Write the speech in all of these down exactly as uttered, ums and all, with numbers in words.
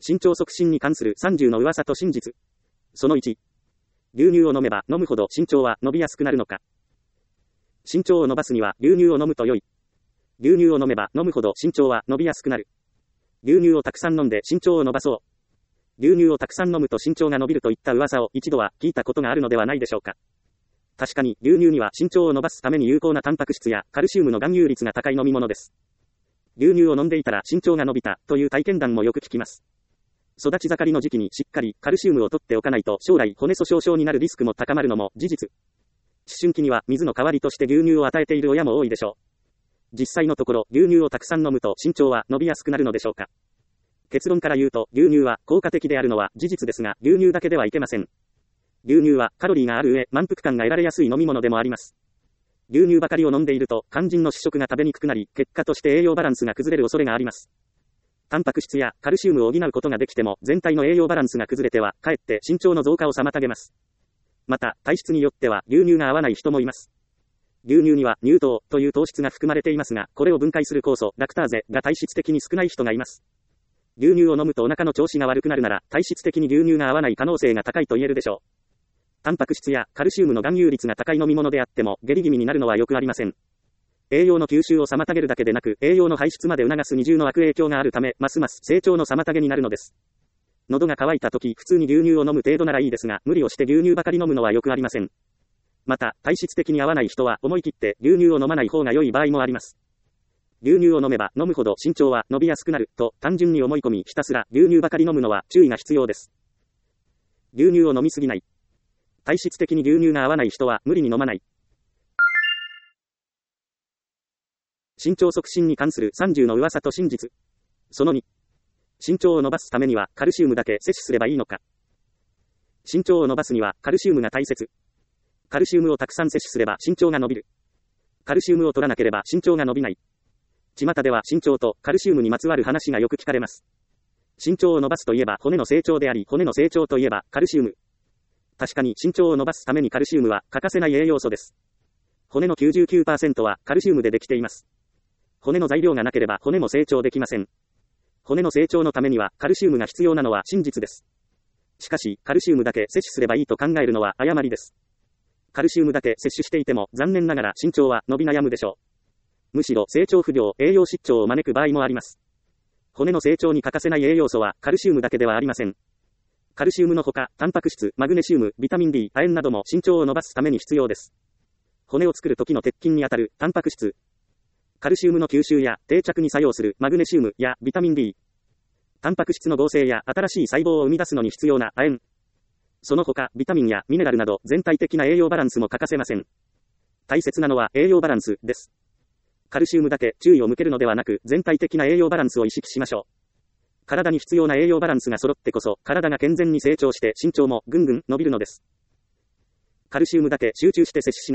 身長促進に関するさんじゅうの噂と真実。そのいち。牛乳を飲めば飲むほど身長は伸びやすくなるのか。身長を伸ばすには牛乳を飲むと良い。牛乳を飲めば飲むほど身長は伸びやすくなる。牛乳をたくさん飲んで身長を伸ばそう。牛乳をたくさん飲むと身長が伸びるといった噂を一度は聞いたことがあるのではないでしょうか。確かに牛乳には身長を伸ばすために有効なタンパク質やカルシウムの含有率が高い飲み物です。牛乳を飲んでいたら身長が伸びたという体験談もよく聞きます。育ち盛りの時期にしっかりカルシウムを取っておかないと将来骨粗しょう症になるリスクも高まるのも事実。思春期には水の代わりとして牛乳を与えている親も多いでしょう。実際のところ牛乳をたくさん飲むと身長は伸びやすくなるのでしょうか。結論から言うと牛乳は効果的であるのは事実ですが、牛乳だけではいけません。牛乳はカロリーがある上満腹感が得られやすい飲み物でもあります。牛乳ばかりを飲んでいると肝心の主食が食べにくくなり、結果として栄養バランスが崩れる恐れがあります。タンパク質やカルシウムを補うことができても全体の栄養バランスが崩れてはかえって身長の増加を妨げます。また体質によっては牛乳が合わない人もいます。牛乳には乳糖という糖質が含まれていますが、これを分解する酵素ラクターゼが体質的に少ない人がいます。牛乳を飲むとお腹の調子が悪くなるなら体質的に牛乳が合わない可能性が高いと言えるでしょう。タンパク質やカルシウムの含有率が高い飲み物であっても下痢気味になるのはよくありません。栄養の吸収を妨げるだけでなく栄養の排出まで促す二重の悪影響があるため、ますます成長の妨げになるのです。喉が渇いた時普通に牛乳を飲む程度ならいいですが、無理をして牛乳ばかり飲むのはよくありません。また体質的に合わない人は思い切って牛乳を飲まない方が良い場合もあります。牛乳を飲めば飲むほど身長は伸びやすくなると単純に思い込み、ひたすら牛乳ばかり飲むのは注意が必要です。牛乳を飲みすぎない。体質的に牛乳が合わない人は無理に飲まない。身長促進に関するさんじゅうの噂と真実。そのに。身長を伸ばすためにはカルシウムだけ摂取すればいいのか。身長を伸ばすにはカルシウムが大切。カルシウムをたくさん摂取すれば身長が伸びる。カルシウムを取らなければ身長が伸びない。巷では身長とカルシウムにまつわる話がよく聞かれます。身長を伸ばすといえば骨の成長であり、骨の成長といえばカルシウム。確かに身長を伸ばすためにカルシウムは欠かせない栄養素です。骨の きゅうじゅうきゅうパーセント はカルシウムでできています。骨の材料がなければ骨も成長できません。骨の成長のためにはカルシウムが必要なのは真実です。しかし、カルシウムだけ摂取すればいいと考えるのは誤りです。カルシウムだけ摂取していても残念ながら身長は伸び悩むでしょう。むしろ成長不良、栄養失調を招く場合もあります。骨の成長に欠かせない栄養素はカルシウムだけではありません。カルシウムのほか、タンパク質、マグネシウム、ビタミン D、亜鉛なども身長を伸ばすために必要です。骨を作る時の鉄筋にあたるタンパク質。カルシウムの吸収や定着に作用するマグネシウムやビタミン D。タンパク質の合成や新しい細胞を生み出すのに必要な亜鉛。その他、ビタミンやミネラルなど全体的な栄養バランスも欠かせません。大切なのは栄養バランスです。カルシウムだけ注意を向けるのではなく、全体的な栄養バランスを意識しましょう。体に必要な栄養バランスが揃ってこそ、体が健全に成長して身長もぐんぐん伸びるのです。カルシウムだけ集中して摂取しない。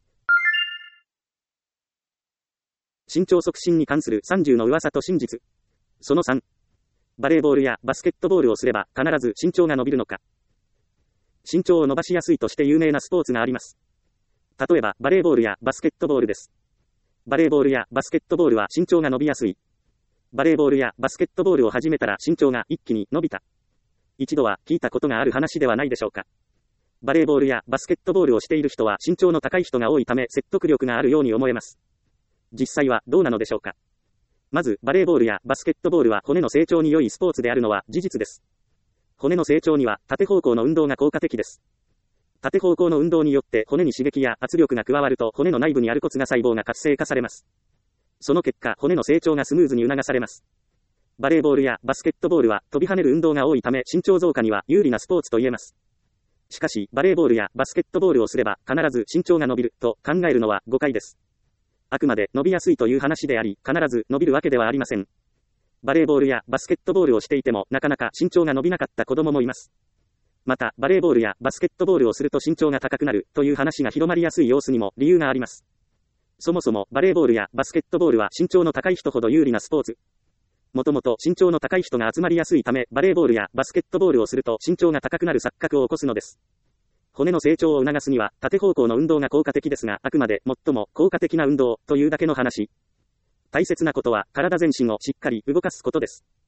身長促進に関するさんじゅうの噂と真実。そのさん。バレーボールやバスケットボールをすれば必ず身長が伸びるのか。身長を伸ばしやすいとして有名なスポーツがあります。例えばバレーボールやバスケットボールです。バレーボールやバスケットボールは身長が伸びやすい。バレーボールやバスケットボールを始めたら身長が一気に伸びた。一度は聞いたことがある話ではないでしょうか。バレーボールやバスケットボールをしている人は身長の高い人が多いため説得力があるように思えます。実際はどうなのでしょうか。まず、バレーボールやバスケットボールは骨の成長に良いスポーツであるのは事実です。骨の成長には縦方向の運動が効果的です。縦方向の運動によって骨に刺激や圧力が加わると骨の内部にある骨芽細胞が活性化されます。その結果、骨の成長がスムーズに促されます。バレーボールやバスケットボールは飛び跳ねる運動が多いため身長増加には有利なスポーツと言えます。しかし、バレーボールやバスケットボールをすれば必ず身長が伸びると考えるのは誤解です。あくまで伸びやすいという話であり、必ず伸びるわけではありません。バレーボールやバスケットボールをしていてもなかなか身長が伸びなかった子供もいます。また、バレーボールやバスケットボールをすると身長が高くなるという話が広まりやすい様子にも理由があります。そもそもバレーボールやバスケットボールは身長の高い人ほど有利なスポーツ。もともと身長の高い人が集まりやすいため、バレーボールやバスケットボールをすると身長が高くなる錯覚を起こすのです。骨の成長を促すには縦方向の運動が効果的ですが、あくまで最も効果的な運動というだけの話。大切なことは体全身をしっかり動かすことです。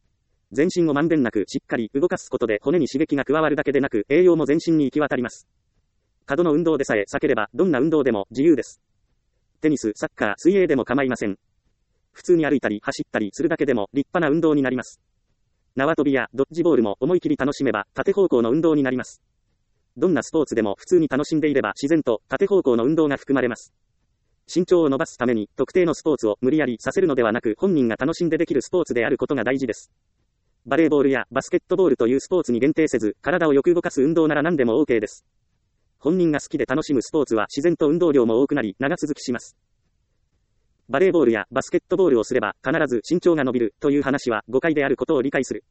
全身をまんべんなくしっかり動かすことで骨に刺激が加わるだけでなく栄養も全身に行き渡ります。過度の運動でさえ避ければどんな運動でも自由です。テニス、サッカー、水泳でも構いません。普通に歩いたり走ったりするだけでも立派な運動になります。縄跳びやドッジボールも思い切り楽しめば縦方向の運動になります。どんなスポーツでも普通に楽しんでいれば自然と縦方向の運動が含まれます。身長を伸ばすために特定のスポーツを無理やりさせるのではなく本人が楽しんでできるスポーツであることが大事です。バレーボールやバスケットボールというスポーツに限定せず体をよく動かす運動なら何でも OK です。本人が好きで楽しむスポーツは自然と運動量も多くなり長続きします。バレーボールやバスケットボールをすれば必ず身長が伸びるという話は誤解であることを理解する。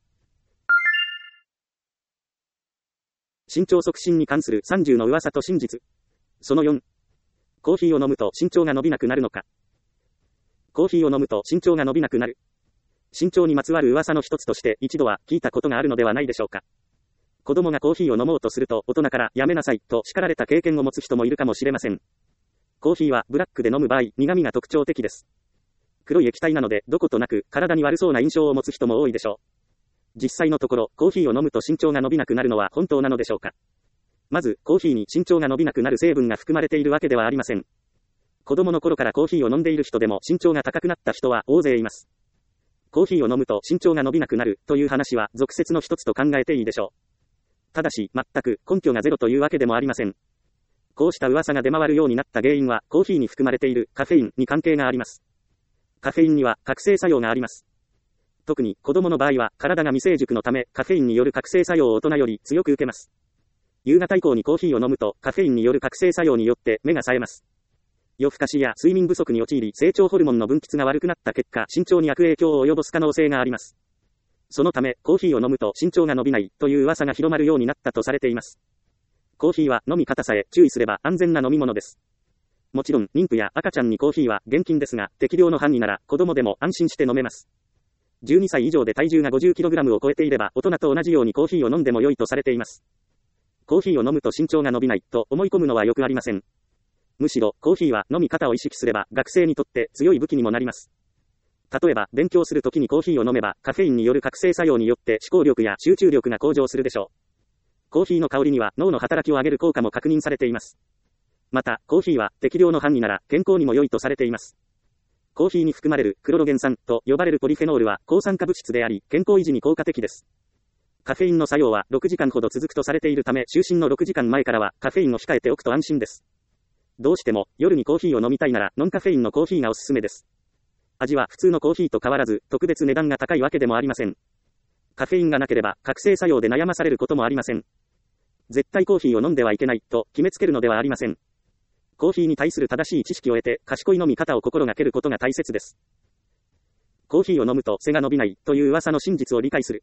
身長促進に関するさんじゅうの噂と真実。そのよん。コーヒーを飲むと身長が伸びなくなるのか。コーヒーを飲むと身長が伸びなくなる。身長にまつわる噂の一つとして一度は聞いたことがあるのではないでしょうか。子供がコーヒーを飲もうとすると大人からやめなさいと叱られた経験を持つ人もいるかもしれません。コーヒーはブラックで飲む場合、苦味が特徴的です。黒い液体なのでどことなく体に悪そうな印象を持つ人も多いでしょう。実際のところ、コーヒーを飲むと身長が伸びなくなるのは本当なのでしょうか。まず、コーヒーに身長が伸びなくなる成分が含まれているわけではありません。子供の頃からコーヒーを飲んでいる人でも身長が高くなった人は大勢います。コーヒーを飲むと身長が伸びなくなるという話は俗説の一つと考えていいでしょう。ただし、全く根拠がゼロというわけでもありません。こうした噂が出回るようになった原因は、コーヒーに含まれているカフェインに関係があります。カフェインには覚醒作用があります。特に子供の場合は体が未成熟のためカフェインによる覚醒作用を大人より強く受けます。夕方以降にコーヒーを飲むとカフェインによる覚醒作用によって目が冴えます。夜更かしや睡眠不足に陥り成長ホルモンの分泌が悪くなった結果身長に悪影響を及ぼす可能性があります。そのためコーヒーを飲むと身長が伸びないという噂が広まるようになったとされています。コーヒーは飲み方さえ注意すれば安全な飲み物です。もちろん妊婦や赤ちゃんにコーヒーは厳禁ですが適量の範囲なら子供でも安心して飲めます。じゅうにさい以上で体重が ごじゅっキログラム を超えていれば大人と同じようにコーヒーを飲んでも良いとされています。コーヒーを飲むと身長が伸びないと思い込むのはよくありません。むしろコーヒーは飲み方を意識すれば学生にとって強い武器にもなります。例えば勉強するときにコーヒーを飲めばカフェインによる覚醒作用によって思考力や集中力が向上するでしょう。コーヒーの香りには脳の働きを上げる効果も確認されています。またコーヒーは適量の範囲なら健康にも良いとされています。コーヒーに含まれるクロロゲン酸と呼ばれるポリフェノールは抗酸化物質であり健康維持に効果的です。カフェインの作用はろくじかんほど続くとされているため就寝のろくじかんまえからはカフェインを控えておくと安心です。どうしても夜にコーヒーを飲みたいならノンカフェインのコーヒーがおすすめです。味は普通のコーヒーと変わらず特別値段が高いわけでもありません。カフェインがなければ覚醒作用で悩まされることもありません。絶対コーヒーを飲んではいけないと決めつけるのではありません。コーヒーに対する正しい知識を得て賢い飲み方を心がけることが大切です。コーヒーを飲むと背が伸びないという噂の真実を理解する。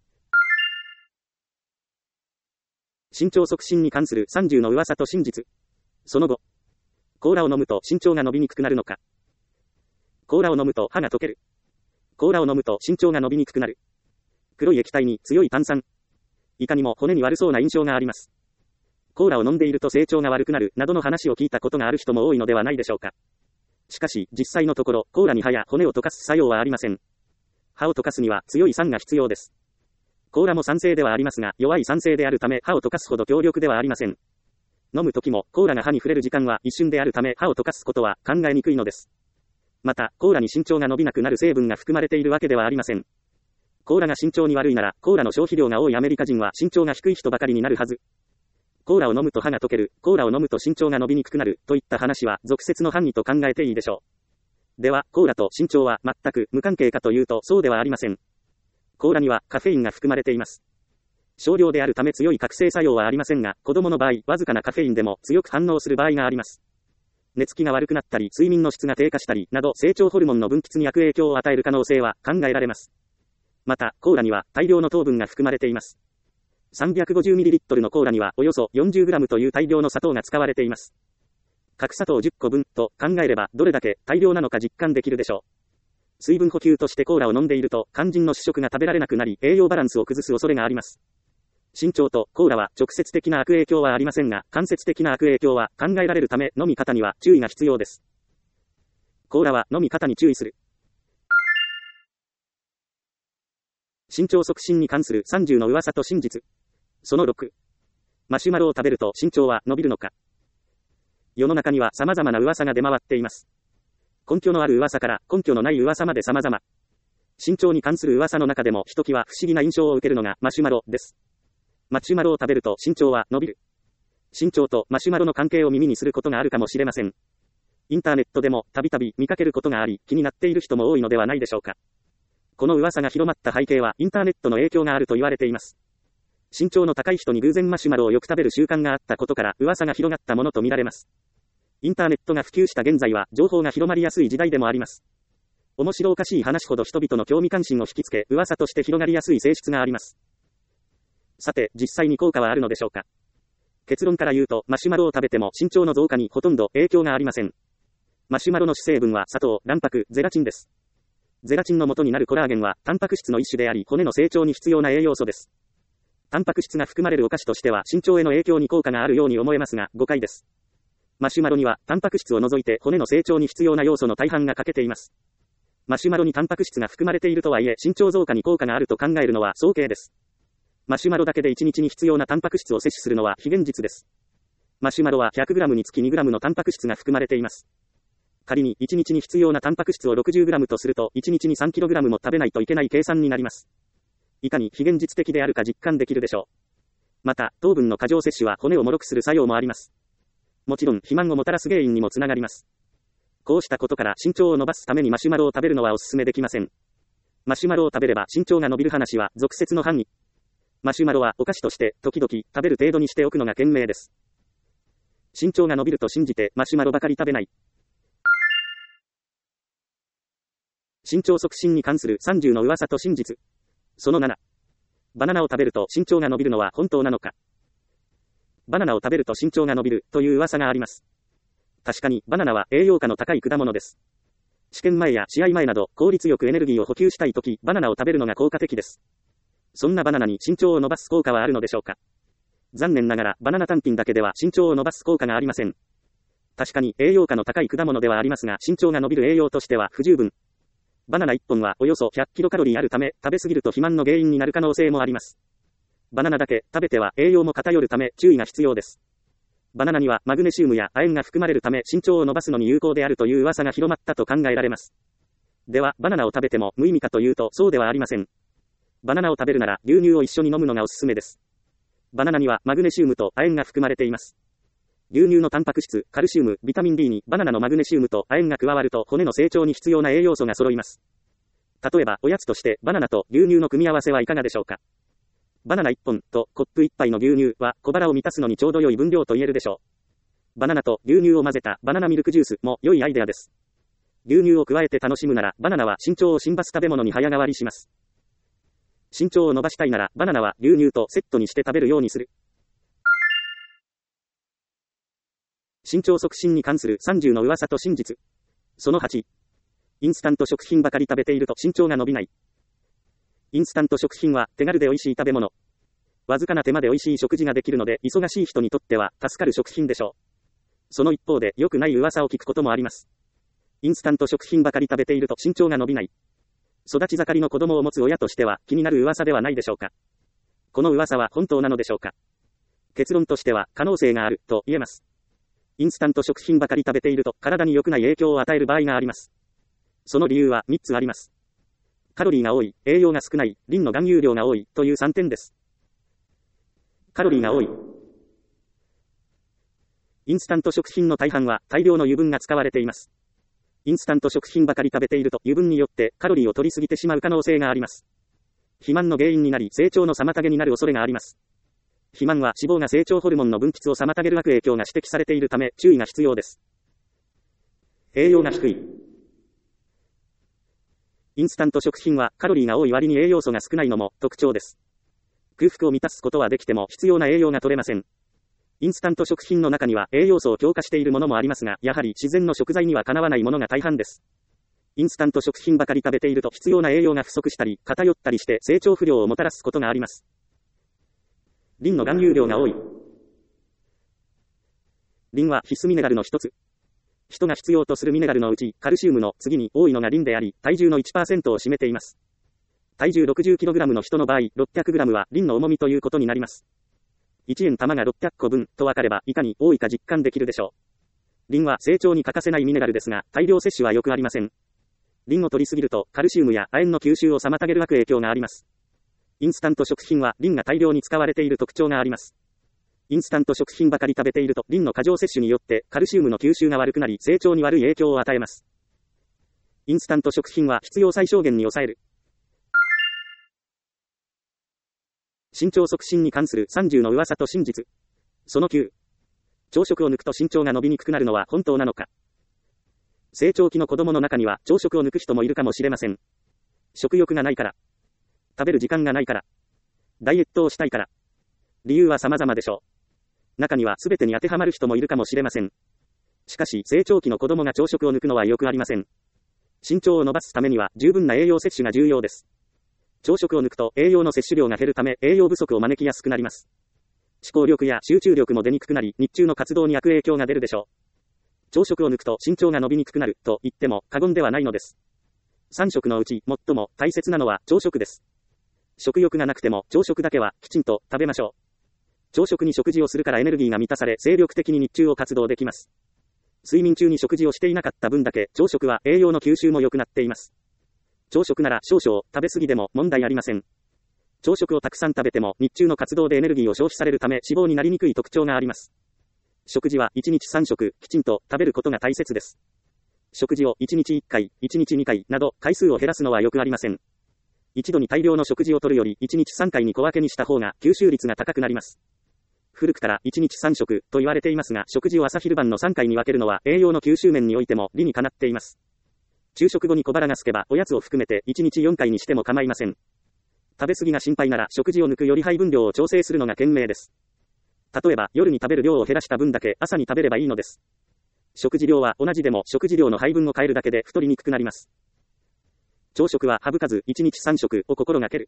身長促進に関するさんじゅうの噂と真実。その後、コーラを飲むと身長が伸びにくくなるのか。コーラを飲むと歯が溶ける。コーラを飲むと身長が伸びにくくなる。黒い液体に強い炭酸。いかにも骨に悪そうな印象があります。コーラを飲んでいると成長が悪くなるなどの話を聞いたことがある人も多いのではないでしょうか。しかし実際のところコーラに歯や骨を溶かす作用はありません。歯を溶かすには強い酸が必要です。コーラも酸性ではありますが弱い酸性であるため歯を溶かすほど強力ではありません。飲む時もコーラが歯に触れる時間は一瞬であるため歯を溶かすことは考えにくいのです。またコーラに身長が伸びなくなる成分が含まれているわけではありません。コーラが身長に悪いならコーラの消費量が多いアメリカ人は身長が低い人ばかりになるはず。コーラを飲むと歯が溶ける、コーラを飲むと身長が伸びにくくなるといった話は俗説の範囲と考えていいでしょう。ではコーラと身長は全く無関係かというとそうではありません。コーラにはカフェインが含まれています。少量であるため強い覚醒作用はありませんが子供の場合わずかなカフェインでも強く反応する場合があります。寝つきが悪くなったり睡眠の質が低下したりなど成長ホルモンの分泌に悪影響を与える可能性は考えられます。またコーラには大量の糖分が含まれています。さんびゃくごじゅうミリリットル のコーラにはおよそ よんじゅうグラム という大量の砂糖が使われています。角砂糖じゅっこぶんと考えればどれだけ大量なのか実感できるでしょう。水分補給としてコーラを飲んでいると肝心の主食が食べられなくなり栄養バランスを崩す恐れがあります。身長とコーラは直接的な悪影響はありませんが間接的な悪影響は考えられるため飲み方には注意が必要です。コーラは飲み方に注意する。 身長促進に関するさんじゅうの噂と真実。そのろく。マシュマロを食べると身長は伸びるのか。世の中には様々な噂が出回っています。根拠のある噂から根拠のない噂まで様々。身長に関する噂の中でもひときわ不思議な印象を受けるのがマシュマロです。マシュマロを食べると身長は伸びる。身長とマシュマロの関係を耳にすることがあるかもしれません。インターネットでもたびたび見かけることがあり、気になっている人も多いのではないでしょうか。この噂が広まった背景はインターネットの影響があると言われています。身長の高い人に偶然マシュマロをよく食べる習慣があったことから噂が広がったものとみられます。インターネットが普及した現在は情報が広まりやすい時代でもあります。面白おかしい話ほど人々の興味関心を引きつけ、噂として広がりやすい性質があります。さて、実際に効果はあるのでしょうか。結論から言うと、マシュマロを食べても身長の増加にほとんど影響がありません。マシュマロの主成分は砂糖、卵白、ゼラチンです。ゼラチンの元になるコラーゲンは、タンパク質の一種であり、骨の成長に必要な栄養素です。タンパク質が含まれるお菓子としては、身長への影響に効果があるように思えますが、誤解です。マシュマロには、タンパク質を除いて骨の成長に必要な要素の大半が欠けています。マシュマロにタンパク質が含まれているとはいえ、身長増加に効果があると考えるのは早計です。マシュマロだけでいちにちに必要なタンパク質を摂取するのは非現実です。マシュマロは ひゃくグラム につき にグラム のタンパク質が含まれています。仮にいちにちに必要なタンパク質を ろくじゅうグラム とすると、いちにちに さんキログラム も食べないといけない計算になります。いかに非現実的であるか実感できるでしょう。また、糖分の過剰摂取は骨を脆くする作用もあります。もちろん、肥満をもたらす原因にもつながります。こうしたことから身長を伸ばすためにマシュマロを食べるのはお勧めできません。マシュマロを食べれば身長が伸びる話は俗説の範囲。マシュマロはお菓子として時々食べる程度にしておくのが賢明です。身長が伸びると信じてマシュマロばかり食べない。身長促進に関するさんじゅうの噂と真実。そのなな。バナナを食べると身長が伸びるのは本当なのか。バナナを食べると身長が伸びるという噂があります。確かにバナナは栄養価の高い果物です。試験前や試合前など効率よくエネルギーを補給したいとき、バナナを食べるのが効果的です。そんなバナナに身長を伸ばす効果はあるのでしょうか。残念ながらバナナ単品だけでは身長を伸ばす効果がありません。確かに栄養価の高い果物ではありますが、身長が伸びる栄養としては不十分。バナナいっぽんはおよそひゃくキロカロリーあるため、食べ過ぎると肥満の原因になる可能性もあります。バナナだけ食べては栄養も偏るため注意が必要です。バナナにはマグネシウムや亜鉛が含まれるため身長を伸ばすのに有効であるという噂が広まったと考えられます。では、バナナを食べても無意味かというとそうではありません。バナナを食べるなら牛乳を一緒に飲むのがおすすめです。バナナにはマグネシウムと亜鉛が含まれています。牛乳のタンパク質、カルシウム、ビタミン D にバナナのマグネシウムと亜鉛が加わると骨の成長に必要な栄養素が揃います。例えば、おやつとしてバナナと牛乳の組み合わせはいかがでしょうか。バナナいっぽんとコップいっぱいの牛乳は小腹を満たすのにちょうど良い分量と言えるでしょう。バナナと牛乳を混ぜたバナナミルクジュースも良いアイデアです。牛乳を加えて楽しむならバナナは身長を伸ばす食べ物に早変わりします。身長を伸ばしたいならバナナは牛乳とセットにして食べるようにする。身長促進に関するさんじゅうの噂と真実。そのはち。インスタント食品ばかり食べていると身長が伸びない。インスタント食品は手軽で美味しい食べ物。わずかな手間で美味しい食事ができるので忙しい人にとっては助かる食品でしょう。その一方で良くない噂を聞くこともあります。インスタント食品ばかり食べていると身長が伸びない。育ち盛りの子供を持つ親としては気になる噂ではないでしょうか。この噂は本当なのでしょうか。結論としては可能性があると言えます。インスタント食品ばかり食べていると体に良くない影響を与える場合があります。その理由はみっつあります。カロリーが多い、栄養が少ない、リンの含有量が多いというさんてんです。カロリーが多い。インスタント食品の大半は大量の油分が使われています。インスタント食品ばかり食べていると油分によってカロリーを取りすぎてしまう可能性があります。肥満の原因になり成長の妨げになる恐れがあります。肥満は脂肪が成長ホルモンの分泌を妨げる悪影響が指摘されているため注意が必要です。栄養が低い。インスタント食品はカロリーが多い割に栄養素が少ないのも特徴です。空腹を満たすことはできても必要な栄養が取れません。インスタント食品の中には栄養素を強化しているものもありますが、やはり自然の食材にはかなわないものが大半です。インスタント食品ばかり食べていると必要な栄養が不足したり、偏ったりして成長不良をもたらすことがあります。リンの含有量が多い。リンは必須ミネラルの一つ。人が必要とするミネラルのうち、カルシウムの次に多いのがリンであり、体重の いちパーセント を占めています。 体重 ろくじゅっキログラム の人の場合、ろっぴゃくグラム はリンの重みということになります。いちえん玉がろっぴゃっこぶんと分かればいかに多いか実感できるでしょう。リンは成長に欠かせないミネラルですが、大量摂取は良くありません。リンを取りすぎるとカルシウムや亜鉛の吸収を妨げる悪影響があります。インスタント食品はリンが大量に使われている特徴があります。インスタント食品ばかり食べているとリンの過剰摂取によってカルシウムの吸収が悪くなり成長に悪い影響を与えます。インスタント食品は必要最小限に抑える。身長促進に関するさんじゅうの噂と真実。そのきゅう。朝食を抜くと身長が伸びにくくなるのは本当なのか。成長期の子供の中には朝食を抜く人もいるかもしれません。食欲がないから。食べる時間がないから。ダイエットをしたいから。理由は様々でしょう。中には全てに当てはまる人もいるかもしれません。しかし、成長期の子供が朝食を抜くのはよくありません。身長を伸ばすためには十分な栄養摂取が重要です。朝食を抜くと栄養の摂取量が減るため栄養不足を招きやすくなります。思考力や集中力も出にくくなり、日中の活動に悪影響が出るでしょう。朝食を抜くと身長が伸びにくくなると言っても過言ではないのです。さん食のうち最も大切なのは朝食です。食欲がなくても朝食だけはきちんと食べましょう。朝食に食事をするからエネルギーが満たされ精力的に日中を活動できます。睡眠中に食事をしていなかった分だけ朝食は栄養の吸収も良くなっています。朝食なら少々食べ過ぎでも問題ありません。朝食をたくさん食べても日中の活動でエネルギーを消費されるため脂肪になりにくい特徴があります。食事はいちにちさん食きちんと食べることが大切です。食事をいちにちいっかい、いちにちにかいなど回数を減らすのはよくありません。一度に大量の食事をとるよりいちにちさんかいに小分けにした方が吸収率が高くなります。古くからいちにちさん食と言われていますが、食事を朝昼晩のさんかいに分けるのは栄養の吸収面においても理にかなっています。昼食後に小腹が空けばおやつを含めていちにちよんかいにしても構いません。食べ過ぎが心配なら食事を抜くより配分量を調整するのが賢明です。例えば夜に食べる量を減らした分だけ朝に食べればいいのです。食事量は同じでも食事量の配分を変えるだけで太りにくくなります。朝食は省かずいちにちさん食を心がける。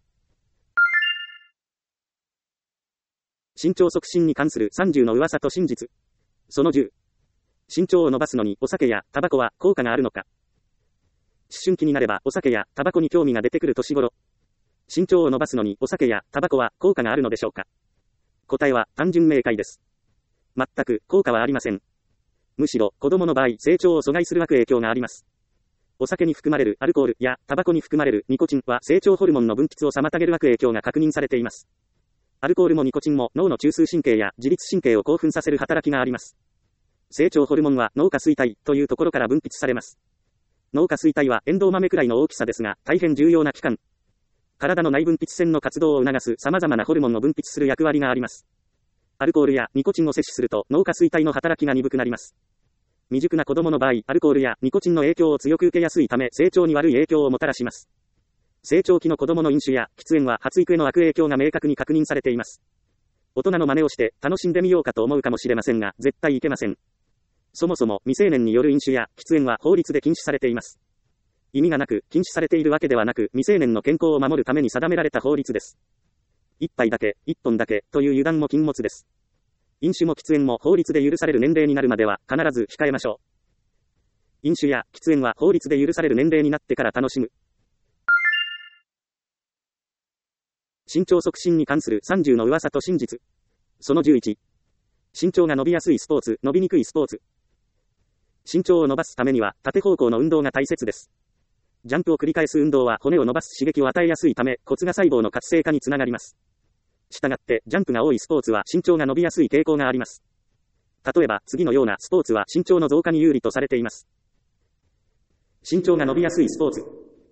身長促進に関するさんじゅうの噂と真実。そのじゅう。身長を伸ばすのにお酒やタバコは効果があるのか。思春期になればお酒やタバコに興味が出てくる年頃。身長を伸ばすのにお酒やタバコは効果があるのでしょうか。答えは単純明快です。全く効果はありません。むしろ子供の場合成長を阻害する悪影響があります。お酒に含まれるアルコールやタバコに含まれるニコチンは成長ホルモンの分泌を妨げる悪影響が確認されています。アルコールもニコチンも脳の中枢神経や自律神経を興奮させる働きがあります。成長ホルモンは脳下垂体というところから分泌されます。脳下垂体はエンドウ豆くらいの大きさですが、大変重要な器官。体の内分泌腺の活動を促す様々なホルモンを分泌する役割があります。アルコールやニコチンを摂取すると脳下垂体の働きが鈍くなります。未熟な子供の場合、アルコールやニコチンの影響を強く受けやすいため、成長に悪い影響をもたらします。成長期の子供の飲酒や喫煙は発育への悪影響が明確に確認されています。大人の真似をして楽しんでみようかと思うかもしれませんが、絶対いけません。そもそも未成年による飲酒や喫煙は法律で禁止されています。意味がなく禁止されているわけではなく、未成年の健康を守るために定められた法律です。一杯だけ、一本だけという油断も禁物です。飲酒も喫煙も法律で許される年齢になるまでは必ず控えましょう。飲酒や喫煙は法律で許される年齢になってから楽しむ。身長促進に関するさんじゅうの噂と真実。そのじゅういち。身長が伸びやすいスポーツ、伸びにくいスポーツ。身長を伸ばすためには縦方向の運動が大切です。ジャンプを繰り返す運動は骨を伸ばす刺激を与えやすいため、骨芽細胞の活性化につながります。したがって、ジャンプが多いスポーツは身長が伸びやすい傾向があります。例えば、次のようなスポーツは身長の増加に有利とされています。身長が伸びやすいスポーツ。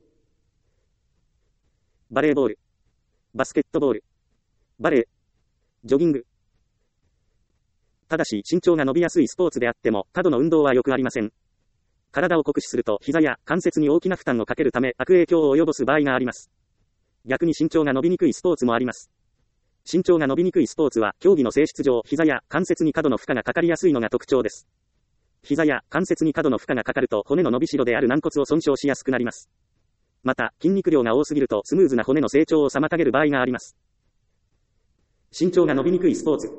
バレーボール。バスケットボール。バレー。ジョギング。ただし、身長が伸びやすいスポーツであっても、過度の運動はよくありません。体を酷使すると膝や関節に大きな負担をかけるため悪影響を及ぼす場合があります。逆に身長が伸びにくいスポーツもあります。身長が伸びにくいスポーツは競技の性質上、膝や関節に過度の負荷がかかりやすいのが特徴です。膝や関節に過度の負荷がかかると骨の伸びしろである軟骨を損傷しやすくなります。また、筋肉量が多すぎるとスムーズな骨の成長を妨げる場合があります。身長が伸びにくいスポーツ。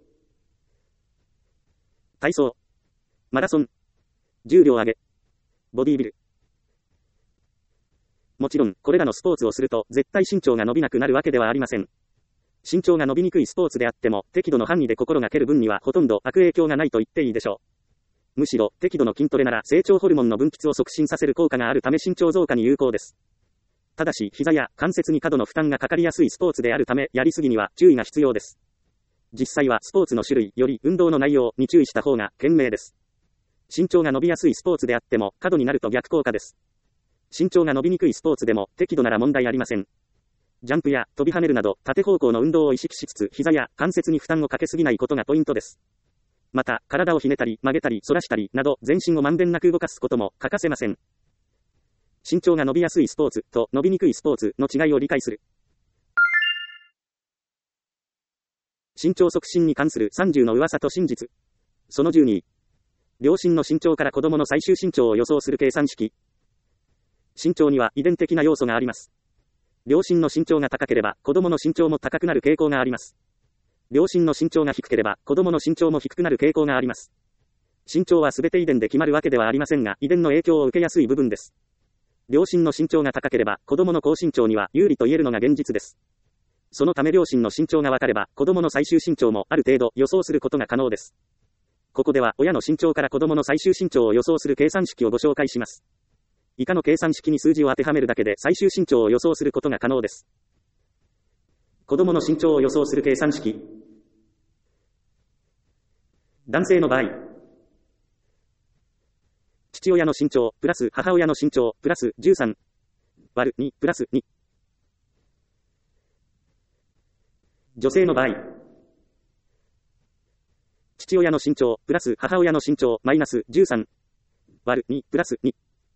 体操。マラソン。重量上げ。ボディービル。 もちろん、これらのスポーツをすると、絶対身長が伸びなくなるわけではありません。身長が伸びにくいスポーツであっても、適度の範囲で心がける分にはほとんど悪影響がないと言っていいでしょう。むしろ、適度の筋トレなら成長ホルモンの分泌を促進させる効果があるため身長増加に有効です。ただし、膝や関節に過度の負担がかかりやすいスポーツであるため、やりすぎには注意が必要です。実際はスポーツの種類より運動の内容に注意した方が賢明です。身長が伸びやすいスポーツであっても過度になると逆効果です。身長が伸びにくいスポーツでも適度なら問題ありません。ジャンプや飛び跳ねるなど縦方向の運動を意識しつつ膝や関節に負担をかけすぎないことがポイントです。また、体をひねったり曲げたり反らしたりなど全身をまんべんなく動かすことも欠かせません。身長が伸びやすいスポーツと伸びにくいスポーツの違いを理解する。身長促進に関するさんじゅうの噂と真実。そのじゅうに。両親の身長から子供の最終身長を予想する計算式。身長には遺伝的な要素があります。両親の身長が高ければ子供の身長も高くなる傾向があります。両親の身長が低ければ子供の身長も低くなる傾向があります。身長はすべて遺伝で決まるわけではありませんが、遺伝の影響を受けやすい部分です。両親の身長が高ければ子供の高身長には有利と言えるのが現実です。そのため両親の身長が分かれば、子供の最終身長もある程度予想することが可能です。ここでは親の身長から子供の最終身長を予想する計算式をご紹介します。以下の計算式に数字を当てはめるだけで最終身長を予想することが可能です。子供の身長を予想する計算式。男性の場合、父親の身長プラス母親の身長プラスじゅうさん割るにプラスに。女性の場合、父親の身長プラス母親の身長マイナスじゅうさん割るにプラスに。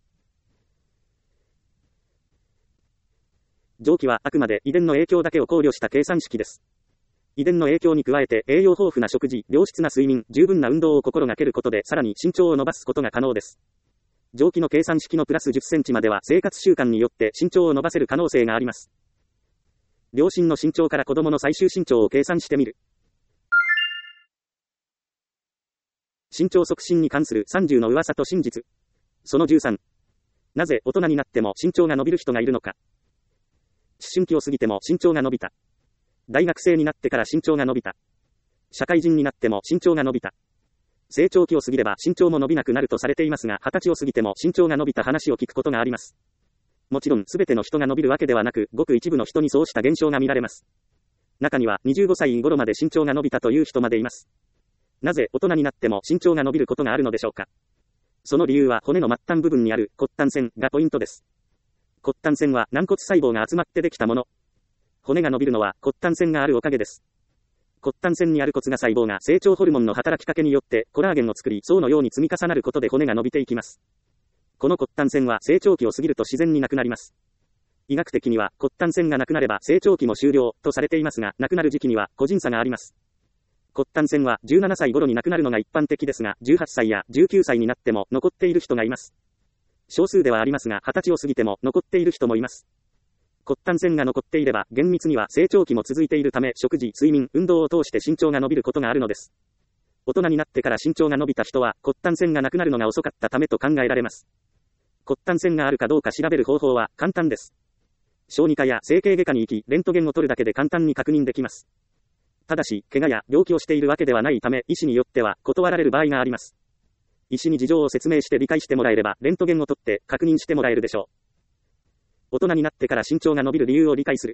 上記はあくまで遺伝の影響だけを考慮した計算式です。遺伝の影響に加えて栄養豊富な食事、良質な睡眠、十分な運動を心がけることでさらに身長を伸ばすことが可能です。上記の計算式のプラスじゅっセンチまでは生活習慣によって身長を伸ばせる可能性があります。両親の身長から子供の最終身長を計算してみる。身長促進に関するさんじゅうの噂と真実。そのじゅうさん。なぜ大人になっても身長が伸びる人がいるのか。思春期を過ぎても身長が伸びた。大学生になってから身長が伸びた。社会人になっても身長が伸びた。成長期を過ぎれば身長も伸びなくなるとされていますが、はたちを過ぎても身長が伸びた話を聞くことがあります。もちろんすべての人が伸びるわけではなく、ごく一部の人にそうした現象が見られます。中にはにじゅうごさい頃まで身長が伸びたという人までいます。なぜ大人になっても身長が伸びることがあるのでしょうか。その理由は骨の末端部分にある骨端線がポイントです。骨端線は軟骨細胞が集まってできたもの。骨が伸びるのは骨端線があるおかげです。骨端線にある骨芽細胞が成長ホルモンの働きかけによってコラーゲンを作り、層のように積み重なることで骨が伸びていきます。この骨端線は成長期を過ぎると自然になくなります。医学的には骨端線がなくなれば成長期も終了とされていますが、なくなる時期には個人差があります。骨端線はじゅうななさい頃になくなるのが一般的ですが、じゅうはっさいやじゅうきゅうさいになっても残っている人がいます。少数ではありますが、はたちを過ぎても残っている人もいます。骨端線が残っていれば厳密には成長期も続いているため、食事、睡眠、運動を通して身長が伸びることがあるのです。大人になってから身長が伸びた人は骨端線がなくなるのが遅かったためと考えられます。骨端線があるかどうか調べる方法は簡単です。小児科や整形外科に行き、レントゲンを取るだけで簡単に確認できます。ただし、怪我や病気をしているわけではないため、医師によっては断られる場合があります。医師に事情を説明して理解してもらえれば、レントゲンを取って確認してもらえるでしょう。大人になってから身長が伸びる理由を理解する。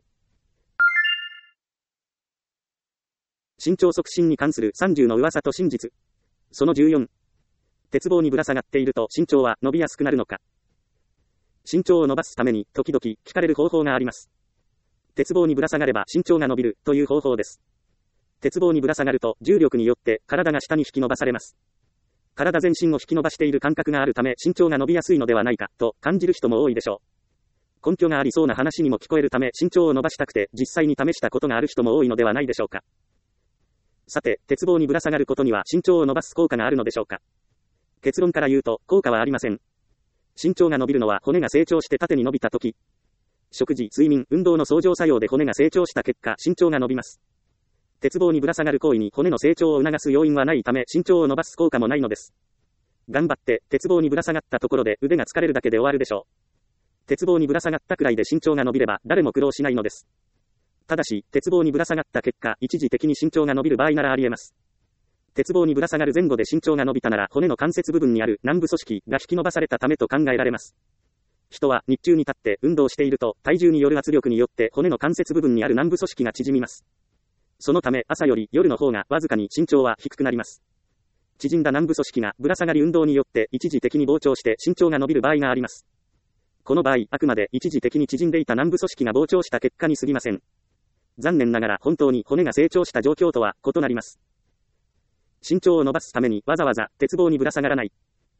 身長促進に関するさんじゅうの噂と真実。そのじゅうよん。鉄棒にぶら下がっていると身長は伸びやすくなるのか。身長を伸ばすために時々聞かれる方法があります。鉄棒にぶら下がれば身長が伸びるという方法です。鉄棒にぶら下がると重力によって体が下に引き伸ばされます。体全身を引き伸ばしている感覚があるため身長が伸びやすいのではないかと感じる人も多いでしょう。根拠がありそうな話にも聞こえるため身長を伸ばしたくて実際に試したことがある人も多いのではないでしょうか。さて、鉄棒にぶら下がることには身長を伸ばす効果があるのでしょうか。結論から言うと効果はありません。身長が伸びるのは骨が成長して縦に伸びたとき、食事、睡眠、運動の相乗作用で骨が成長した結果身長が伸びます。鉄棒にぶら下がる行為に骨の成長を促す要因はないため身長を伸ばす効果もないのです。頑張って鉄棒にぶら下がったところで腕が疲れるだけで終わるでしょう。 鉄棒にぶら下がったくらいで身長が伸びれば誰も苦労しないのです。ただし、鉄棒にぶら下がった結果、一時的に身長が伸びる場合ならあり得ます。鉄棒にぶら下がる前後で身長が伸びたなら骨の関節部分にある軟部組織が引き伸ばされたためと考えられます。人は日中に立って運動していると体重による圧力によって骨の関節部分にある軟部組織が縮みます。そのため朝より夜の方がわずかに身長は低くなります。縮んだ軟部組織がぶら下がり運動によって一時的に膨張して身長が伸びる場合があります。この場合、あくまで一時的に縮んでいた軟部組織が膨張した結果に過ぎません。残念ながら本当に骨が成長した状況とは異なります。身長を伸ばすためにわざわざ鉄棒にぶら下がらない。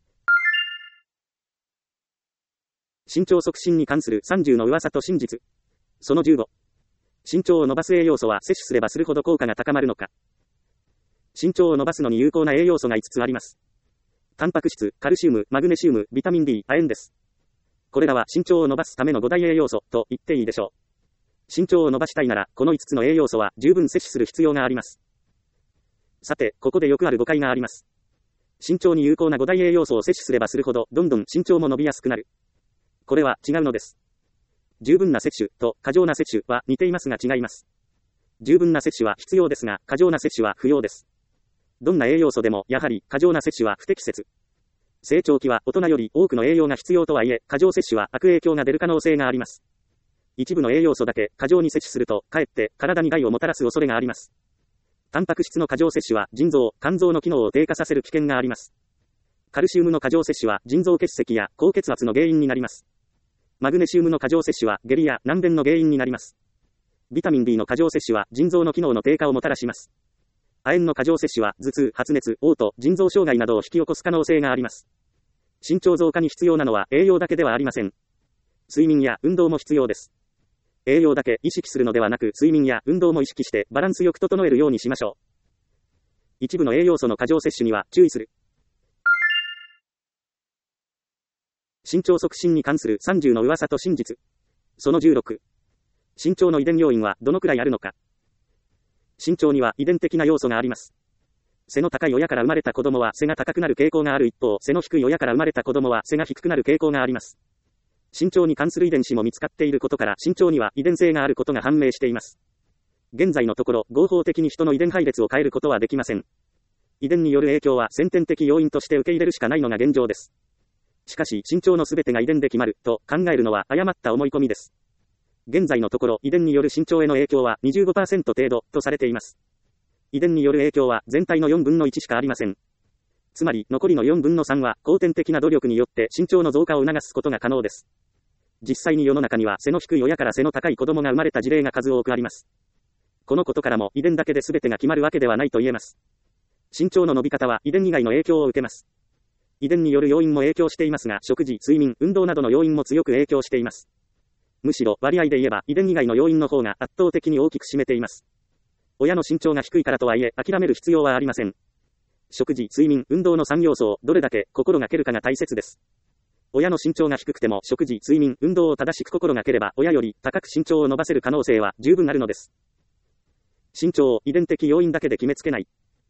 身長促進に関するさんじゅうの噂と真実。そのじゅうご。身長を伸ばす栄養素は摂取すればするほど効果が高まるのか。身長を伸ばすのに有効な栄養素がいつつあります。タンパク質、カルシウム、マグネシウム、ビタミン D、亜鉛です。これらは身長を伸ばすためのご大栄養素と言っていいでしょう。身長を伸ばしたいなら、このいつつの栄養素は十分摂取する必要があります。さて、ここでよくある誤解があります。身長に有効なご大栄養素を摂取すればするほど、どんどん身長も伸びやすくなる。これは違うのです。十分な摂取と過剰な摂取は似ていますが違います。十分な摂取は必要ですが、過剰な摂取は不要です。どんな栄養素でも、やはり過剰な摂取は不適切。成長期は大人より多くの栄養が必要とはいえ、過剰摂取は悪影響が出る可能性があります。一部の栄養素だけ過剰に摂取すると、かえって体に害をもたらす恐れがあります。タンパク質の過剰摂取は腎臓、肝臓の機能を低下させる危険があります。カルシウムの過剰摂取は腎臓結石や高血圧の原因になります。マグネシウムの過剰摂取は下痢や難便の原因になります。ビタミン D の過剰摂取は腎臓の機能の低下をもたらします。亜鉛の過剰摂取は頭痛、発熱、嘔吐、腎臓障害などを引き起こす可能性があります。身長増加に必要なのは栄養だけではありません。睡眠や運動も必要です。栄養だけ意識するのではなく、睡眠や運動も意識してバランスよく整えるようにしましょう。一部の栄養素の過剰摂取には注意する。身長促進に関するさんじゅうの噂と真実。そのじゅうろく。身長の遺伝要因はどのくらいあるのか。身長には遺伝的な要素があります。背の高い親から生まれた子供は背が高くなる傾向がある一方、背の低い親から生まれた子供は背が低くなる傾向があります。身長に関する遺伝子も見つかっていることから、身長には遺伝性があることが判明しています。現在のところ、合法的に人の遺伝配列を変えることはできません。遺伝による影響は先天的要因として受け入れるしかないのが現状です。しかし、身長のすべてが遺伝で決まると考えるのは誤った思い込みです。現在のところ、遺伝による身長への影響は にじゅうごパーセント 程度とされています。遺伝による影響は全体のよんぶんのいちしかありません。つまり、残りのよんぶんのさんは後天的な努力によって身長の増加を促すことが可能です。実際に世の中には背の低い親から背の高い子供が生まれた事例が数多くあります。このことからも遺伝だけで全てが決まるわけではないと言えます。身長の伸び方は遺伝以外の影響を受けます。遺伝による要因も影響していますが、食事、睡眠、運動などの要因も強く影響しています。むしろ割合で言えば遺伝以外の要因の方が圧倒的に大きく占めています。親の身長が低いからとはいえ諦める必要はありません。食事、睡眠、運動のさん要素をどれだけ心がけるかが大切です。親の身長が低くても食事、睡眠、運動を正しく心がければ親より高く身長を伸ばせる可能性は十分あるのです。身長を遺伝的要因だけで決めつけない。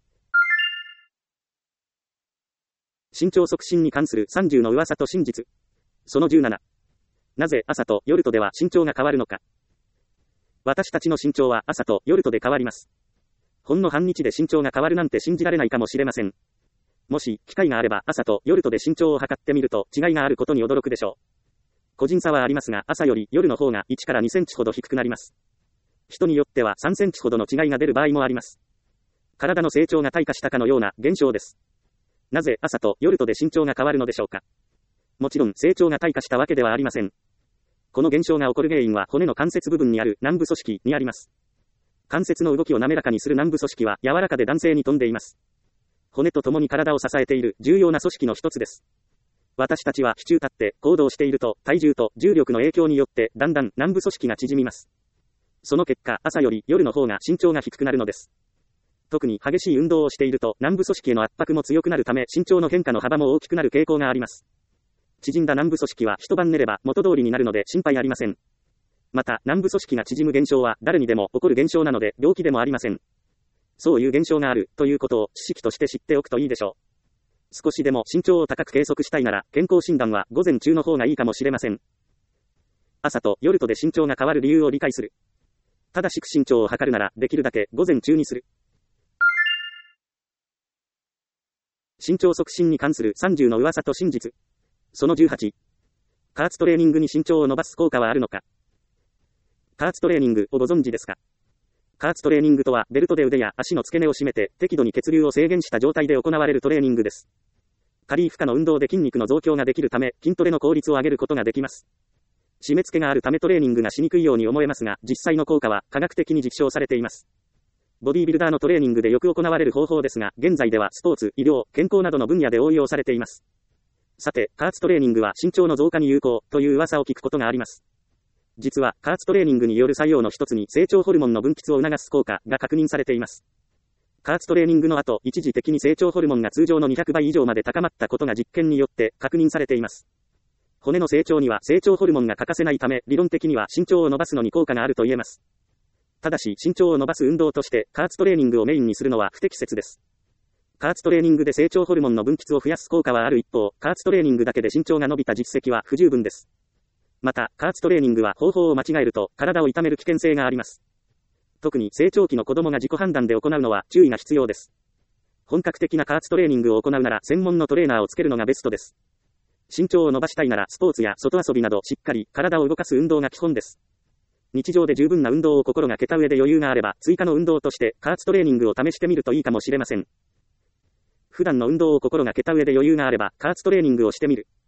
身長促進に関するさんじゅうの噂と真実。そのじゅうなな。なぜ朝と夜とでは身長が変わるのか。私たちの身長は朝と夜とで変わります。ほんの半日で身長が変わるなんて信じられないかもしれません。もし機会があれば朝と夜とで身長を測ってみると違いがあることに驚くでしょう。個人差はありますが、朝より夜の方がいちからにセンチほど低くなります。人によってはさんセンチほどの違いが出る場合もあります。体の成長が退化したかのような現象です。なぜ朝と夜とで身長が変わるのでしょうか。もちろん成長が退化したわけではありません。この現象が起こる原因は骨の関節部分にある軟部組織にあります。関節の動きを滑らかにする軟部組織は柔らかで弾性に富んでいます。骨と共に体を支えている重要な組織の一つです。私たちは支柱立って行動していると体重と重力の影響によってだんだん軟部組織が縮みます。その結果、朝より夜の方が身長が低くなるのです。特に激しい運動をしていると軟部組織への圧迫も強くなるため身長の変化の幅も大きくなる傾向があります。縮んだ軟部組織は一晩寝れば元通りになるので心配ありません。また、軟部組織が縮む現象は誰にでも起こる現象なので病気でもありません。そういう現象があるということを知識として知っておくといいでしょう。少しでも身長を高く計測したいなら健康診断は午前中の方がいいかもしれません。 朝と夜とで身長が変わる理由を理解する。正しく身長を測るなら、できるだけ午前中にする。身長促進に関するさんじゅうの噂と真実。そのじゅうはち。加圧トレーニングに身長を伸ばす効果はあるのか。加圧トレーニングをご存知ですか。加圧トレーニングとは、ベルトで腕や足の付け根を締めて、適度に血流を制限した状態で行われるトレーニングです。軽い負荷の運動で筋肉の増強ができるため、筋トレの効率を上げることができます。締め付けがあるためトレーニングがしにくいように思えますが、実際の効果は科学的に実証されています。ボディビルダーのトレーニングでよく行われる方法ですが、現在ではスポーツ、医療、健康などの分野で応用されています。さて、加圧トレーニングは身長の増加に有効という噂を聞くことがあります。実は、加圧トレーニングによる作用の一つに成長ホルモンの分泌を促す効果が確認されています。加圧トレーニングの後、一時的に成長ホルモンが通常のにひゃくばい以上まで高まったことが実験によって確認されています。骨の成長には成長ホルモンが欠かせないため、理論的には身長を伸ばすのに効果があると言えます。ただし、身長を伸ばす運動として加圧トレーニングをメインにするのは不適切です。加圧トレーニングで成長ホルモンの分泌を増やす効果はある一方、加圧トレーニングだけで身長が伸びた実績は不十分です。また、加圧トレーニングは方法を間違えると体を痛める危険性があります。特に成長期の子供が自己判断で行うのは注意が必要です。本格的な加圧トレーニングを行うなら専門のトレーナーをつけるのがベストです。身長を伸ばしたいならスポーツや外遊びなどしっかり体を動かす運動が基本です。日常で十分な運動を心がけた上で余裕があれば追加の運動として加圧トレーニングを試してみるといいかもしれません。普段の運動を心がけた上で余裕があれば加圧トレーニングをしてみる。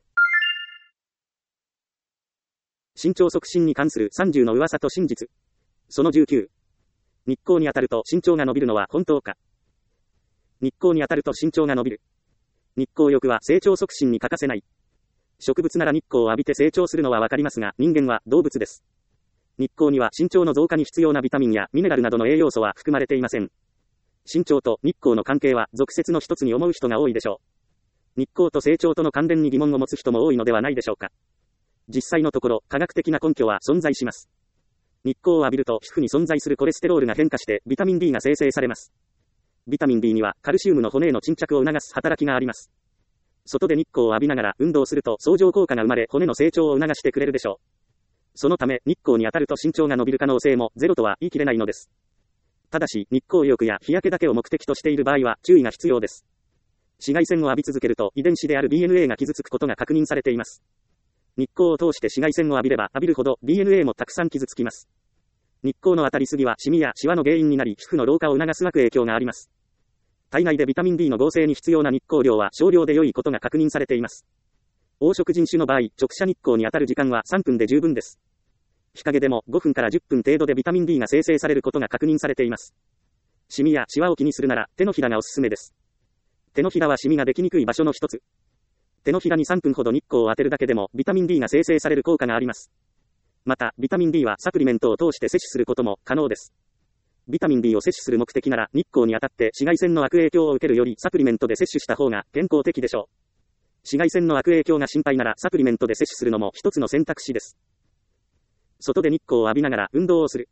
身長促進に関するさんじゅうの噂と真実。そのじゅうきゅう。日光に当たると身長が伸びるのは本当か。日光に当たると身長が伸びる。日光浴は成長促進に欠かせない。植物なら日光を浴びて成長するのはわかりますが、人間は動物です。日光には身長の増加に必要なビタミンやミネラルなどの栄養素は含まれていません。身長と日光の関係は俗説の一つに思う人が多いでしょう。日光と成長との関連に疑問を持つ人も多いのではないでしょうか。実際のところ、科学的な根拠は存在します。日光を浴びると皮膚に存在するコレステロールが変化してビタミン D が生成されます。ビタミン D にはカルシウムの骨への沈着を促す働きがあります。外で日光を浴びながら運動すると相乗効果が生まれ骨の成長を促してくれるでしょう。そのため日光に当たると身長が伸びる可能性もゼロとは言い切れないのです。ただし日光浴や日焼けだけを目的としている場合は注意が必要です。紫外線を浴び続けると遺伝子である ディーエヌエー が傷つくことが確認されています。日光を通して紫外線を浴びれば浴びるほど ディーエヌエー もたくさん傷つきます。日光の当たりすぎはシミやシワの原因になり皮膚の老化を促す悪影響があります。体内でビタミン D の合成に必要な日光量は少量で良いことが確認されています。黄色人種の場合、直射日光に当たる時間はさんぷんで十分です。日陰でもごふんからじゅっぷん程度でビタミン D が生成されることが確認されています。シミやシワを気にするなら手のひらがおすすめです。手のひらはシミができにくい場所の一つ。手のひらにさんぷんほど日光を当てるだけでもビタミン D が生成される効果があります。また、ビタミン D はサプリメントを通して摂取することも可能です。ビタミン D を摂取する目的なら日光に当たって紫外線の悪影響を受けるよりサプリメントで摂取した方が健康的でしょう。紫外線の悪影響が心配ならサプリメントで摂取するのも一つの選択肢です。外で日光を浴びながら運動をする。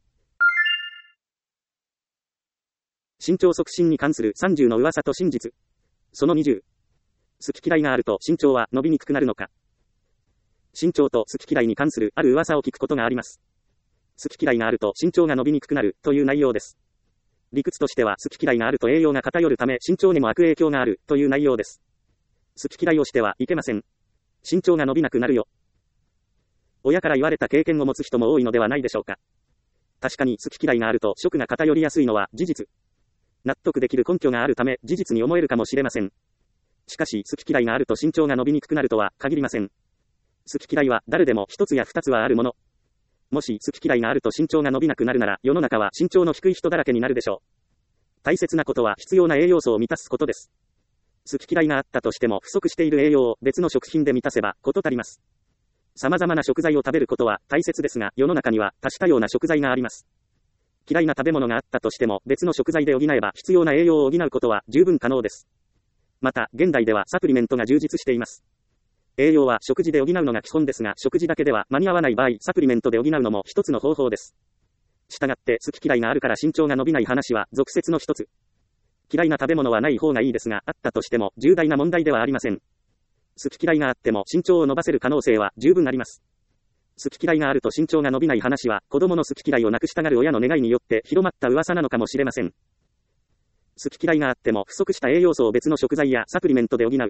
身長促進に関するさんじゅうの噂と真実。そのにじゅう。好き嫌いがあると身長は伸びにくくなるのか。身長と好き嫌いに関するある噂を聞くことがあります。好き嫌いがあると身長が伸びにくくなるという内容です。理屈としては好き嫌いがあると栄養が偏るため身長にも悪影響があるという内容です。好き嫌いをしてはいけません。身長が伸びなくなるよ。親から言われた経験を持つ人も多いのではないでしょうか。確かに好き嫌いがあると食が偏りやすいのは事実。納得できる根拠があるため事実に思えるかもしれません。しかし好き嫌いがあると身長が伸びにくくなるとは限りません。好き嫌いは誰でも一つや二つはあるもの。もし好き嫌いがあると身長が伸びなくなるなら世の中は身長の低い人だらけになるでしょう。大切なことは必要な栄養素を満たすことです。好き嫌いがあったとしても不足している栄養を別の食品で満たせば事足ります。様々な食材を食べることは大切ですが世の中には多種多様な食材があります。嫌いな食べ物があったとしても別の食材で補えば必要な栄養を補うことは十分可能です。また現代ではサプリメントが充実しています。栄養は食事で補うのが基本ですが食事だけでは間に合わない場合サプリメントで補うのも一つの方法です。したがって好き嫌いがあるから身長が伸びない話は俗説の一つ。嫌いな食べ物はない方がいいですがあったとしても重大な問題ではありません。好き嫌いがあっても身長を伸ばせる可能性は十分あります。 好き嫌いがあると身長が伸びない話は、子供の好き嫌いをなくしたがる親の願いによって広まった噂なのかもしれません。好き嫌いがあっても不足した栄養素を別の食材やサプリメントで補う。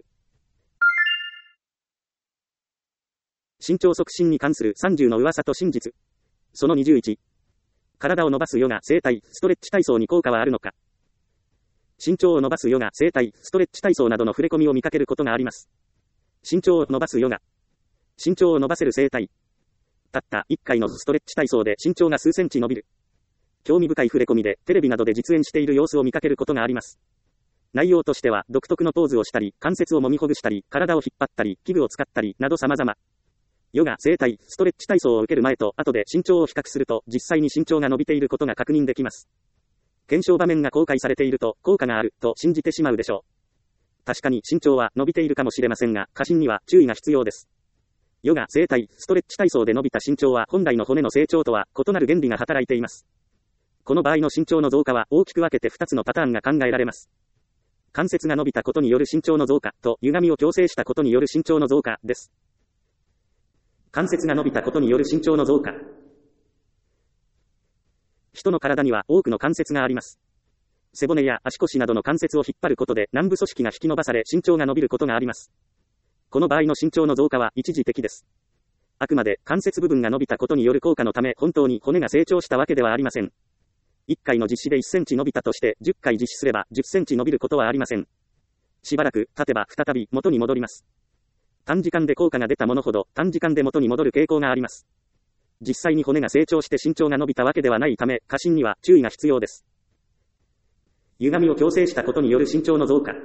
身長促進に関するさんじゅうの噂と真実。そのにじゅういち。体を伸ばすヨガ、整体、ストレッチ体操に効果はあるのか。身長を伸ばすヨガ、整体、ストレッチ体操などの触れ込みを見かけることがあります。身長を伸ばすヨガ。身長を伸ばせる整体。たったいっかいのストレッチ体操で身長が数センチ伸びる。興味深い触れ込みでテレビなどで実演している様子を見かけることがあります。内容としては独特のポーズをしたり、関節を揉みほぐしたり、体を引っ張ったり、器具を使ったりなど様々。ヨガ、整体、ストレッチ体操を受ける前と後で身長を比較すると実際に身長が伸びていることが確認できます。検証場面が公開されていると効果があると信じてしまうでしょう。確かに身長は伸びているかもしれませんが、過信には注意が必要です。ヨガ、整体、ストレッチ体操で伸びた身長は本来の骨の成長とは異なる原理が働いています。この場合の身長の増加は大きく分けてふたつのパターンが考えられます。関節が伸びたことによる身長の増加と歪みを矯正したことによる身長の増加です。関節が伸びたことによる身長の増加。人の体には多くの関節があります。背骨や足腰などの関節を引っ張ることで軟部組織が引き伸ばされ身長が伸びることがあります。この場合の身長の増加は一時的です。あくまで関節部分が伸びたことによる効果のため本当に骨が成長したわけではありません。いっかいの実施でいっセンチ伸びたとしてじゅっかい実施すればじゅっセンチ伸びることはありません。しばらく経てば再び元に戻ります。短時間で効果が出たものほど短時間で元に戻る傾向があります。実際に骨が成長して身長が伸びたわけではないため過信には注意が必要です。歪みを矯正したことによる身長の増加。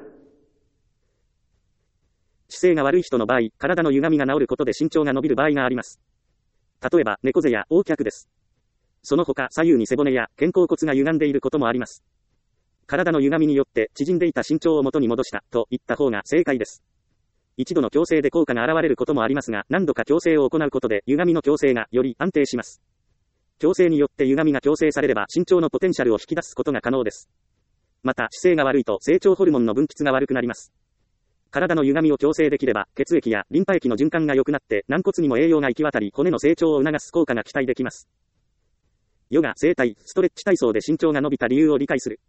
姿勢が悪い人の場合、体の歪みが治ることで身長が伸びる場合があります。例えば猫背や横脚です。その他左右に背骨や肩甲骨が歪んでいることもあります。体の歪みによって縮んでいた身長を元に戻したと言った方が正解です。一度の矯正で効果が現れることもありますが、何度か矯正を行うことで歪みの矯正がより安定します。矯正によって歪みが矯正されれば身長のポテンシャルを引き出すことが可能です。また姿勢が悪いと成長ホルモンの分泌が悪くなります。体の歪みを矯正できれば血液やリンパ液の循環が良くなって軟骨にも栄養が行き渡り骨の成長を促す効果が期待できます。ヨガ、整体、ストレッチ体操で身長が伸びた理由を理解する。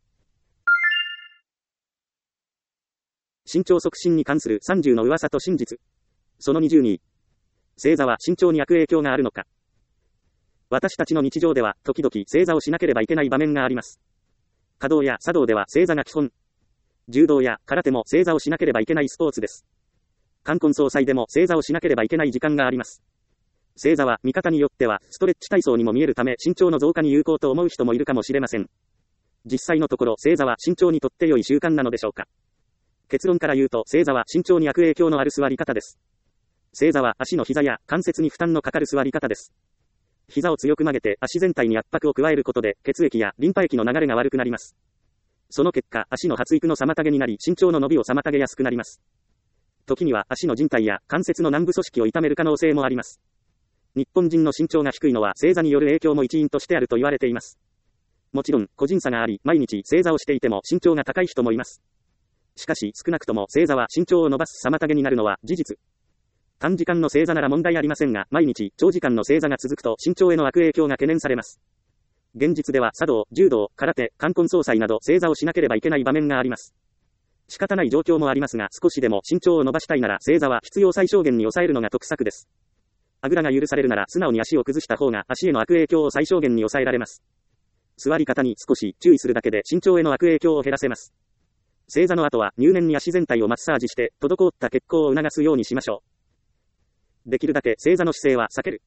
身長促進に関するさんじゅうの噂と真実。そのにじゅうに。正座は身長に悪影響があるのか。私たちの日常では時々正座をしなければいけない場面があります。華道や茶道では正座が基本。柔道や空手も正座をしなければいけないスポーツです。冠婚葬祭でも正座をしなければいけない時間があります。正座は見方によってはストレッチ体操にも見えるため身長の増加に有効と思う人もいるかもしれません。実際のところ正座は身長にとって良い習慣なのでしょうか。結論から言うと正座は身長に悪影響のある座り方です。正座は足の膝や関節に負担のかかる座り方です。膝を強く曲げて足全体に圧迫を加えることで血液やリンパ液の流れが悪くなります。その結果、足の発育の妨げになり、身長の伸びを妨げやすくなります。時には足の靭帯や関節の軟部組織を痛める可能性もあります。日本人の身長が低いのは正座による影響も一因としてあると言われています。もちろん、個人差があり、毎日正座をしていても身長が高い人もいます。しかし、少なくとも正座は身長を伸ばす妨げになるのは事実。短時間の正座なら問題ありませんが、毎日長時間の正座が続くと身長への悪影響が懸念されます。現実では茶道、柔道、空手、冠婚葬祭など正座をしなければいけない場面があります。仕方ない状況もありますが、少しでも身長を伸ばしたいなら正座は必要最小限に抑えるのが得策です。あぐらが許されるなら素直に足を崩した方が足への悪影響を最小限に抑えられます。座り方に少し注意するだけで身長への悪影響を減らせます。正座の後は入念に足全体をマッサージして滞った血行を促すようにしましょう。できるだけ正座の姿勢は避ける。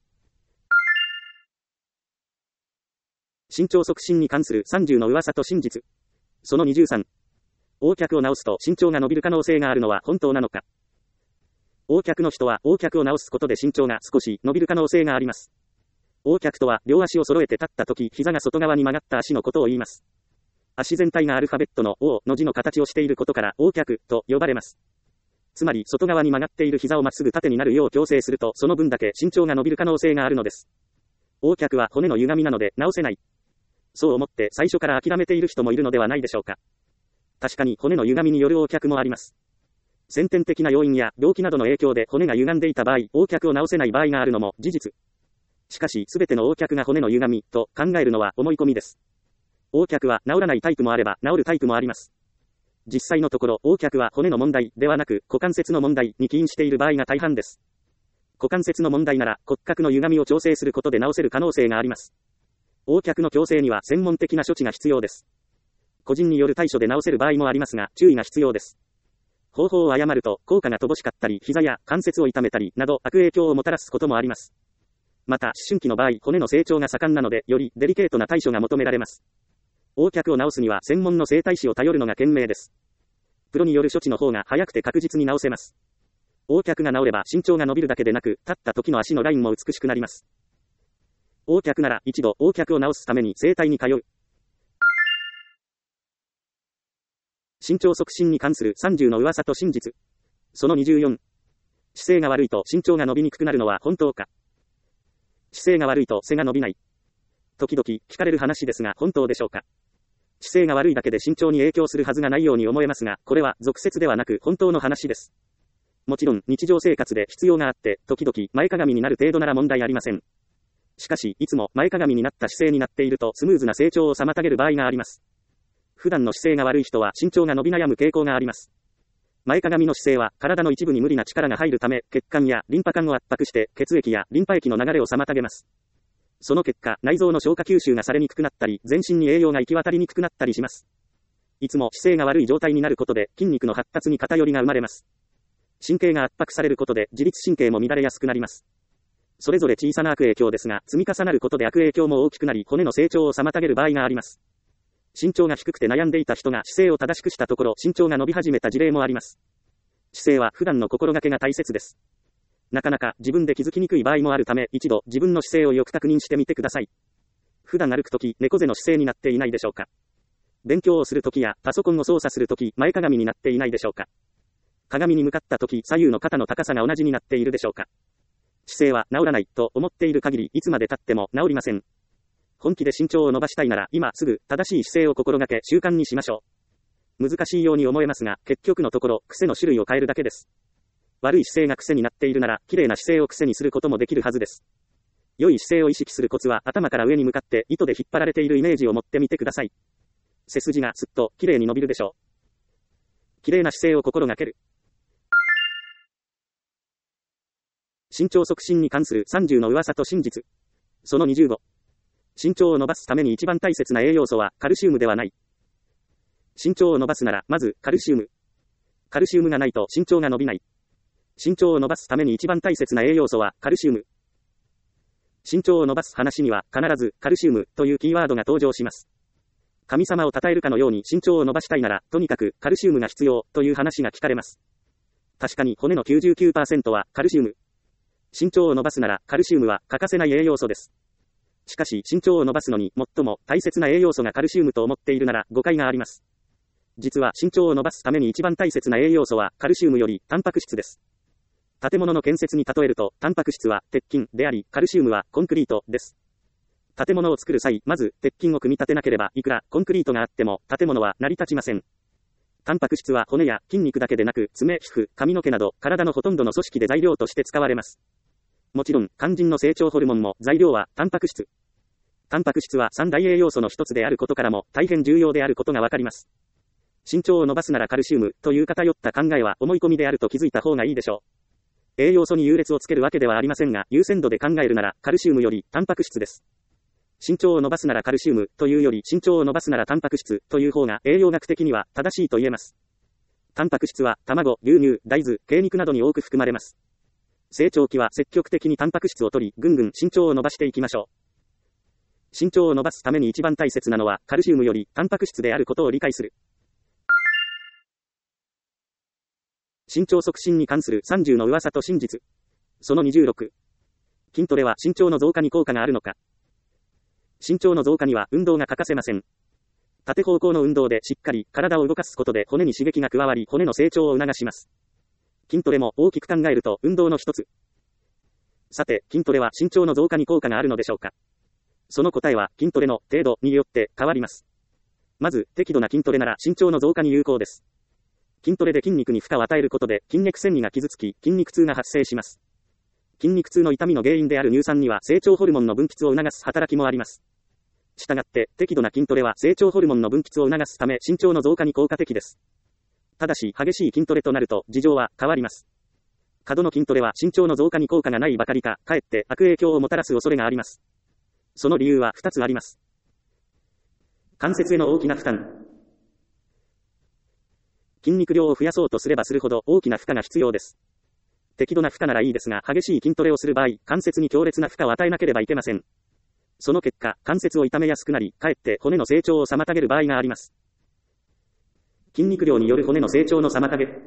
身長促進に関するさんじゅうの噂と真実。そのにじゅうさん。横脚を直すと身長が伸びる可能性があるのは本当なのか。横脚の人は横脚を直すことで身長が少し伸びる可能性があります。横脚とは両足を揃えて立った時、膝が外側に曲がった足のことを言います。足全体がアルファベットの O の字の形をしていることから横脚と呼ばれます。つまり外側に曲がっている膝をまっすぐ縦になるよう矯正するとその分だけ身長が伸びる可能性があるのです。横脚は骨の歪みなので直せない。そう思って最初から諦めている人もいるのではないでしょうか。確かに骨の歪みによる横脚もあります。先天的な要因や病気などの影響で骨が歪んでいた場合、横脚を直せない場合があるのも事実。 しかし、すべての横脚が骨の歪みと考えるのは思い込みです。横脚は治らないタイプもあれば治るタイプもあります。実際のところ、横脚は骨の問題ではなく、股関節の問題に起因している場合が大半です。股関節の問題なら骨格の歪みを調整することで治せる可能性があります。横脚の矯正には専門的な処置が必要です。個人による対処で治せる場合もありますが、注意が必要です。方法を誤ると効果が乏しかったり、膝や関節を痛めたりなど悪影響をもたらすこともあります。また、思春期の場合、骨の成長が盛んなので、よりデリケートな対処が求められます。横脚を治すには専門の整体師を頼るのが賢明です。プロによる処置の方が早くて確実に治せます。横脚が治れば身長が伸びるだけでなく、立った時の足のラインも美しくなります。横脚なら一度横脚を治すために整体に通う。身長促進に関するさんじゅうの噂と真実。そのにじゅうよん。姿勢が悪いと身長が伸びにくくなるのは本当か。姿勢が悪いと背が伸びない。時々聞かれる話ですが本当でしょうか。姿勢が悪いだけで身長に影響するはずがないように思えますが、これは俗説ではなく本当の話です。もちろん日常生活で必要があって、時々前かがみになる程度なら問題ありません。しかし、いつも前かがみになった姿勢になっているとスムーズな成長を妨げる場合があります。普段の姿勢が悪い人は身長が伸び悩む傾向があります。前かがみの姿勢は体の一部に無理な力が入るため、血管やリンパ管を圧迫して血液やリンパ液の流れを妨げます。その結果、内臓の消化吸収がされにくくなったり、全身に栄養が行き渡りにくくなったりします。いつも姿勢が悪い状態になることで筋肉の発達に偏りが生まれます。神経が圧迫されることで自律神経も乱れやすくなります。それぞれ小さな悪影響ですが、積み重なることで悪影響も大きくなり、骨の成長を妨げる場合があります。身長が低くて悩んでいた人が姿勢を正しくしたところ、身長が伸び始めた事例もあります。姿勢は普段の心がけが大切です。なかなか自分で気づきにくい場合もあるため、一度自分の姿勢をよく確認してみてください。普段歩くとき、猫背の姿勢になっていないでしょうか。勉強をするときやパソコンを操作するとき、前かがみになっていないでしょうか。鏡に向かったとき、左右の肩の高さが同じになっているでしょうか。姿勢は治らないと思っている限り、いつまで経っても治りません。本気で身長を伸ばしたいなら、今すぐ正しい姿勢を心がけ習慣にしましょう。難しいように思えますが、結局のところ、癖の種類を変えるだけです。悪い姿勢が癖になっているなら、綺麗な姿勢を癖にすることもできるはずです。良い姿勢を意識するコツは、頭から上に向かって糸で引っ張られているイメージを持ってみてください。背筋がすっと綺麗に伸びるでしょう。綺麗な姿勢を心がける。身長促進に関するさんじゅうの噂と真実。そのにじゅうご。身長を伸ばすために一番大切な栄養素はカルシウムではない。身長を伸ばすなら、まずカルシウム。カルシウムがないと身長が伸びない。身長を伸ばすために一番大切な栄養素はカルシウム。身長を伸ばす話には必ずカルシウムというキーワードが登場します。神様を称えるかのように身長を伸ばしたいなら、とにかくカルシウムが必要という話が聞かれます。確かに骨の きゅうじゅうきゅうパーセント はカルシウム。身長を伸ばすならカルシウムは欠かせない栄養素です。しかし身長を伸ばすのに最も大切な栄養素がカルシウムと思っているなら誤解があります。実は身長を伸ばすために一番大切な栄養素はカルシウムよりタンパク質です。建物の建設に例えると、タンパク質は鉄筋であり、カルシウムはコンクリートです。建物を作る際、まず鉄筋を組み立てなければいくらコンクリートがあっても建物は成り立ちません。タンパク質は骨や筋肉だけでなく爪、皮膚、髪の毛など体のほとんどの組織で材料として使われます。もちろん肝心の成長ホルモンも材料はタンパク質。タンパク質は三大栄養素の一つであることからも大変重要であることがわかります。身長を伸ばすならカルシウムという偏った考えは思い込みであると気づいた方がいいでしょう。栄養素に優劣をつけるわけではありませんが、優先度で考えるならカルシウムよりタンパク質です。身長を伸ばすならカルシウムというより身長を伸ばすならタンパク質という方が栄養学的には正しいと言えます。タンパク質は卵、牛乳、大豆、鶏肉などに多く含まれます。成長期は積極的にタンパク質を取り、ぐんぐん身長を伸ばしていきましょう。身長を伸ばすために一番大切なのはカルシウムよりタンパク質であることを理解する。身長促進に関するさんじゅうの噂と真実。そのにじゅうろく。筋トレは身長の増加に効果があるのか。身長の増加には運動が欠かせません。縦方向の運動でしっかり体を動かすことで骨に刺激が加わり骨の成長を促します。筋トレも大きく考えると運動の一つ。さて、筋トレは身長の増加に効果があるのでしょうか。その答えは筋トレの程度によって変わります。まず、適度な筋トレなら身長の増加に有効です。筋トレで筋肉に負荷を与えることで筋肉線維が傷つき筋肉痛が発生します。 筋肉痛の痛みの原因である乳酸には成長ホルモンの分泌を促す働きもあります。したがって、適度な筋トレは成長ホルモンの分泌を促すため身長の増加に効果的です。ただし、激しい筋トレとなると事情は変わります。過度の筋トレは身長の増加に効果がないばかりか、かえって悪影響をもたらす恐れがあります。その理由はふたつあります。関節への大きな負担。筋肉量を増やそうとすればするほど大きな負荷が必要です。適度な負荷ならいいですが、激しい筋トレをする場合、関節に強烈な負荷を与えなければいけません。その結果、関節を痛めやすくなり、かえって骨の成長を妨げる場合があります。筋肉量による骨の成長の妨げ。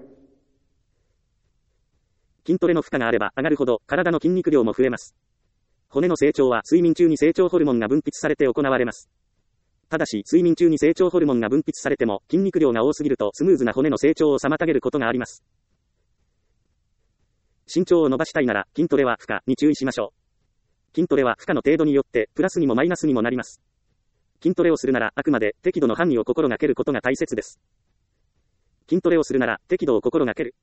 筋トレの負荷があれば上がるほど、体の筋肉量も増えます。骨の成長は睡眠中に成長ホルモンが分泌されて行われます。ただし、睡眠中に成長ホルモンが分泌されても、筋肉量が多すぎるとスムーズな骨の成長を妨げることがあります。身長を伸ばしたいなら、筋トレは負荷に注意しましょう。筋トレは負荷の程度によって、プラスにもマイナスにもなります。筋トレをするなら、あくまで適度の範囲を心がけることが大切です。筋トレをするなら、適度を心がける。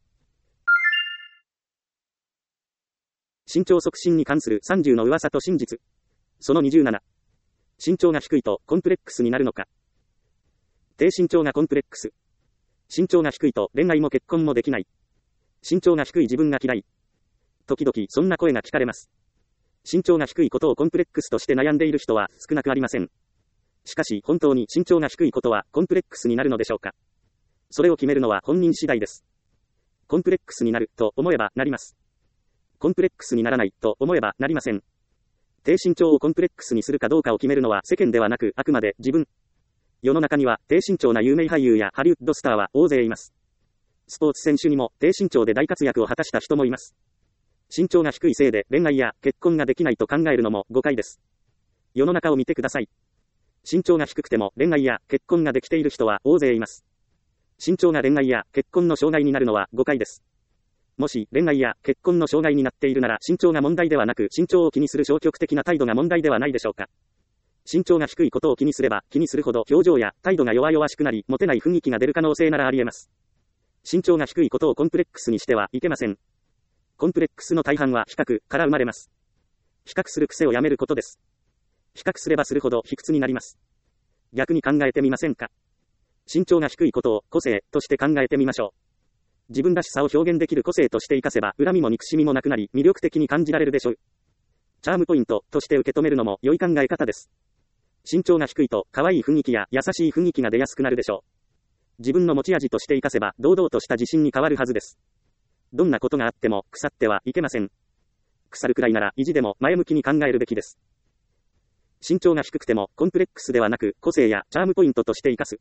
身長促進に関するさんじゅうの噂と真実。そのにじゅうなな。身長が低いとコンプレックスになるのか。低身長がコンプレックス。身長が低いと恋愛も結婚もできない。身長が低い自分が嫌い。時々そんな声が聞かれます。身長が低いことをコンプレックスとして悩んでいる人は少なくありません。しかし本当に身長が低いことはコンプレックスになるのでしょうか。それを決めるのは本人次第です。コンプレックスになると思えばなります。コンプレックスにならないと思えばなりません。低身長をコンプレックスにするかどうかを決めるのは世間ではなくあくまで自分。世の中には低身長な有名俳優やハリウッドスターは大勢います。スポーツ選手にも低身長で大活躍を果たした人もいます。身長が低いせいで恋愛や結婚ができないと考えるのも誤解です。世の中を見てください。身長が低くても恋愛や結婚ができている人は大勢います。身長が恋愛や結婚の障害になるのは誤解です。もし恋愛や結婚の障害になっているなら身長が問題ではなく身長を気にする消極的な態度が問題ではないでしょうか。身長が低いことを気にすれば気にするほど表情や態度が弱々しくなりモテない雰囲気が出る可能性ならあり得ます。身長が低いことをコンプレックスにしてはいけません。コンプレックスの大半は比較から生まれます。比較する癖をやめることです。比較すればするほど卑屈になります。逆に考えてみませんか。身長が低いことを個性として考えてみましょう。自分らしさを表現できる個性として活かせば恨みも憎しみもなくなり魅力的に感じられるでしょう。チャームポイントとして受け止めるのも良い考え方です。身長が低いと可愛い雰囲気や優しい雰囲気が出やすくなるでしょう。自分の持ち味として活かせば堂々とした自信に変わるはずです。どんなことがあっても腐ってはいけません。腐るくらいなら意地でも前向きに考えるべきです。身長が低くてもコンプレックスではなく個性やチャームポイントとして活かす。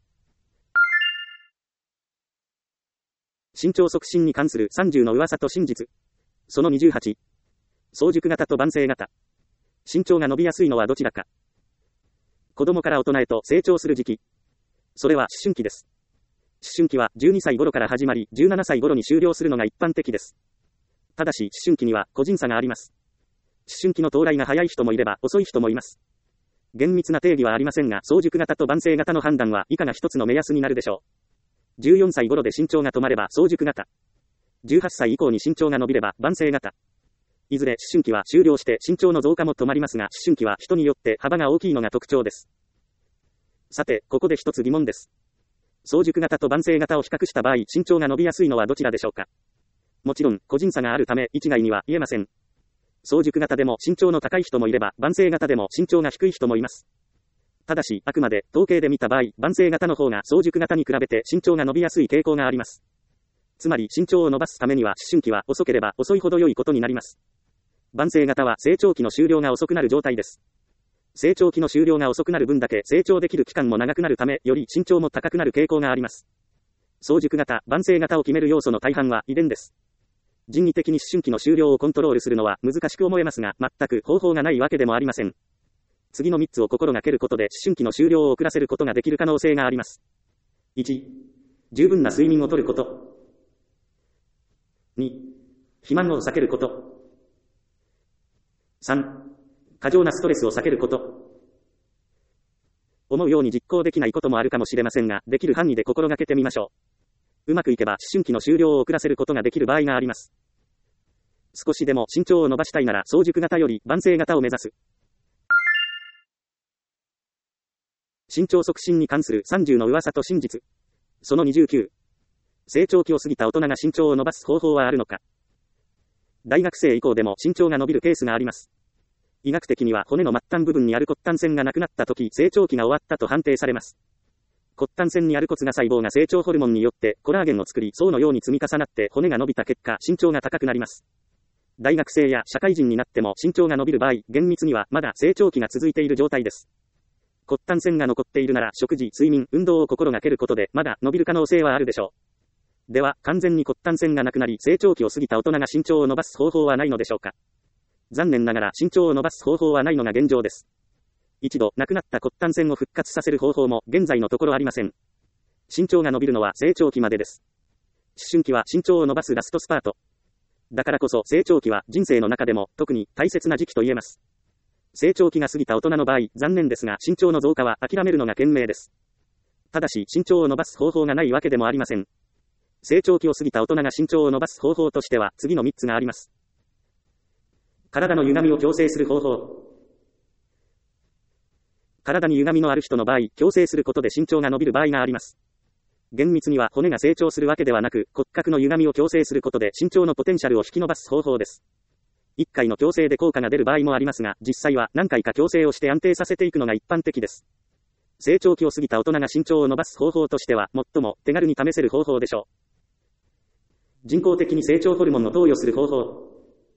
身長促進に関するさんじゅうの噂と真実。そのにじゅうはち。早熟型と晩成型。身長が伸びやすいのはどちらか。子供から大人へと成長する時期。それは思春期です。思春期はじゅうにさい頃から始まり、じゅうななさい頃に終了するのが一般的です。ただし、思春期には個人差があります。思春期の到来が早い人もいれば遅い人もいます。厳密な定義はありませんが、早熟型と晩成型の判断は以下が一つの目安になるでしょう。じゅうよんさい頃で身長が止まれば早熟型。じゅうはっさい以降に身長が伸びれば晩成型。いずれ思春期は終了して身長の増加も止まりますが、思春期は人によって幅が大きいのが特徴です。さて、ここで一つ疑問です。早熟型と晩成型を比較した場合、身長が伸びやすいのはどちらでしょうか。もちろん、個人差があるため、一概には言えません。早熟型でも身長の高い人もいれば、晩成型でも身長が低い人もいます。ただし、あくまで統計で見た場合、晩成型の方が早熟型に比べて身長が伸びやすい傾向があります。つまり、身長を伸ばすためには思春期は遅ければ遅いほど良いことになります。晩成型は成長期の終了が遅くなる状態です。成長期の終了が遅くなる分だけ成長できる期間も長くなるため、より身長も高くなる傾向があります。早熟型、晩成型を決める要素の大半は遺伝です。人為的に思春期の終了をコントロールするのは難しく思えますが、全く方法がないわけでもありません。次のみっつを心がけることで思春期の終了を遅らせることができる可能性があります。いち、十分な睡眠をとること。に、肥満を避けること。さん、過剰なストレスを避けること。思うように実行できないこともあるかもしれませんが、できる範囲で心がけてみましょう。うまくいけば思春期の終了を遅らせることができる場合があります。 少しでも身長を伸ばしたいなら早熟型より晩成型を目指す。身長促進に関するさんじゅうの噂と真実。そのにじゅうきゅう。成長期を過ぎた大人が身長を伸ばす方法はあるのか。大学生以降でも身長が伸びるケースがあります。医学的には骨の末端部分にある骨端線がなくなった時、成長期が終わったと判定されます。骨端線にある骨芽細胞が成長ホルモンによってコラーゲンを作り、層のように積み重なって骨が伸びた結果、身長が高くなります。大学生や社会人になっても身長が伸びる場合、厳密にはまだ成長期が続いている状態です。骨端線が残っているなら食事、睡眠、運動を心がけることでまだ伸びる可能性はあるでしょう。では、完全に骨端線がなくなり成長期を過ぎた大人が身長を伸ばす方法はないのでしょうか。残念ながら身長を伸ばす方法はないのが現状です。一度なくなった骨端線を復活させる方法も現在のところありません。身長が伸びるのは成長期までです。思春期は身長を伸ばすラストスパート。だからこそ成長期は人生の中でも特に大切な時期と言えます。成長期が過ぎた大人の場合、残念ですが身長の増加は諦めるのが賢明です。ただし身長を伸ばす方法がないわけでもありません。成長期を過ぎた大人が身長を伸ばす方法としては次のみっつがあります。体の歪みを矯正する方法。体に歪みのある人の場合、矯正することで身長が伸びる場合があります。厳密には骨が成長するわけではなく、骨格の歪みを矯正することで身長のポテンシャルを引き伸ばす方法です。いっかいの矯正で効果が出る場合もありますが、実際は何回か矯正をして安定させていくのが一般的です。成長期を過ぎた大人が身長を伸ばす方法としては、最も手軽に試せる方法でしょう。人工的に成長ホルモンを投与する方法。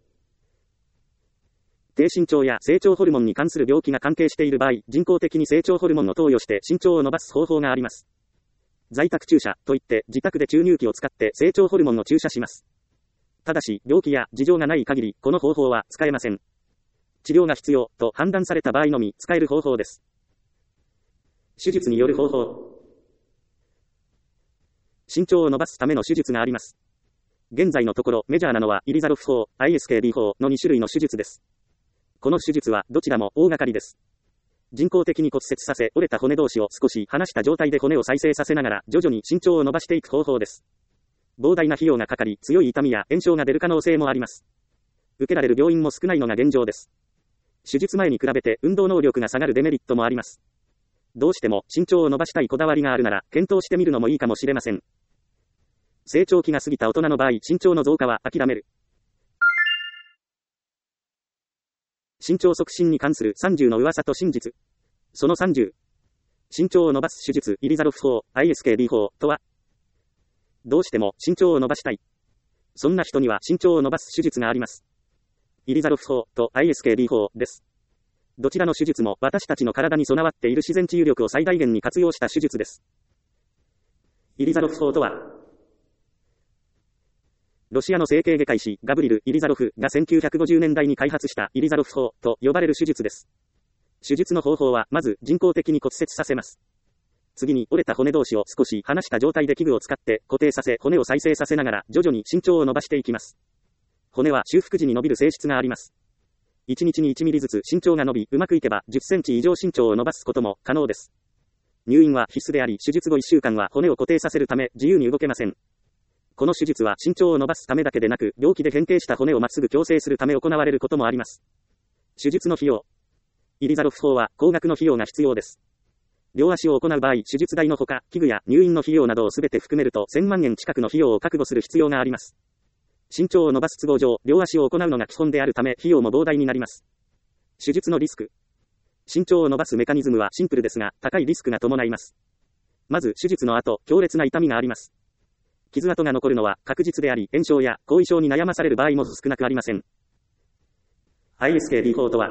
低身長や成長ホルモンに関する病気が関係している場合、人工的に成長ホルモンを投与して身長を伸ばす方法があります。在宅注射といって自宅で注入器を使って成長ホルモンを注射します。ただし、病気や事情がない限り、この方法は使えません。治療が必要と判断された場合のみ使える方法です。手術による方法。身長を伸ばすための手術があります。現在のところメジャーなのはイリザロフ法、アイエスケービー 法のに種類の手術です。この手術はどちらも大掛かりです。人工的に骨折させ、折れた骨同士を少し離した状態で骨を再生させながら徐々に身長を伸ばしていく方法です。膨大な費用がかかり、強い痛みや炎症が出る可能性もあります。受けられる病院も少ないのが現状です。手術前に比べて運動能力が下がるデメリットもあります。どうしても身長を伸ばしたいこだわりがあるなら、検討してみるのもいいかもしれません。成長期が過ぎた大人の場合、身長の増加は諦める。身長促進に関するさんじゅうの噂と真実。そのさんじゅう。身長を伸ばす手術、イリザロフ法、アイエスケービー 法とは、どうしても身長を伸ばしたい。そんな人には身長を伸ばす手術があります。イリザロフ法と アイエスケービー 法です。どちらの手術も私たちの体に備わっている自然治癒力を最大限に活用した手術です。イリザロフ法とは、ロシアの整形外科医師ガブリル・イリザロフがせんきゅうひゃくごじゅうねんだいに開発したイリザロフ法と呼ばれる手術です。手術の方法はまず人工的に骨折させます。次に折れた骨同士を少し離した状態で器具を使って固定させ骨を再生させながら徐々に身長を伸ばしていきます。骨は修復時に伸びる性質があります。いちにちにいちミリずつ身長が伸び、うまくいけばじゅっセンチ以上身長を伸ばすことも可能です。入院は必須であり、手術後いっしゅうかんは骨を固定させるため自由に動けません。この手術は身長を伸ばすためだけでなく、病気で変形した骨をまっすぐ矯正するため行われることもあります。手術の費用。イリザロフ法は高額の費用が必要です。両足を行う場合、手術代のほか、器具や入院の費用などをすべて含めるとせんまんえん近くの費用を覚悟する必要があります。身長を伸ばす都合上、両足を行うのが基本であるため、費用も膨大になります。手術のリスク。身長を伸ばすメカニズムはシンプルですが、高いリスクが伴います。まず、手術の後、強烈な痛みがあります。傷跡が残るのは確実であり、炎症や後遺症に悩まされる場合も少なくありません。アイエスケービー 法とは、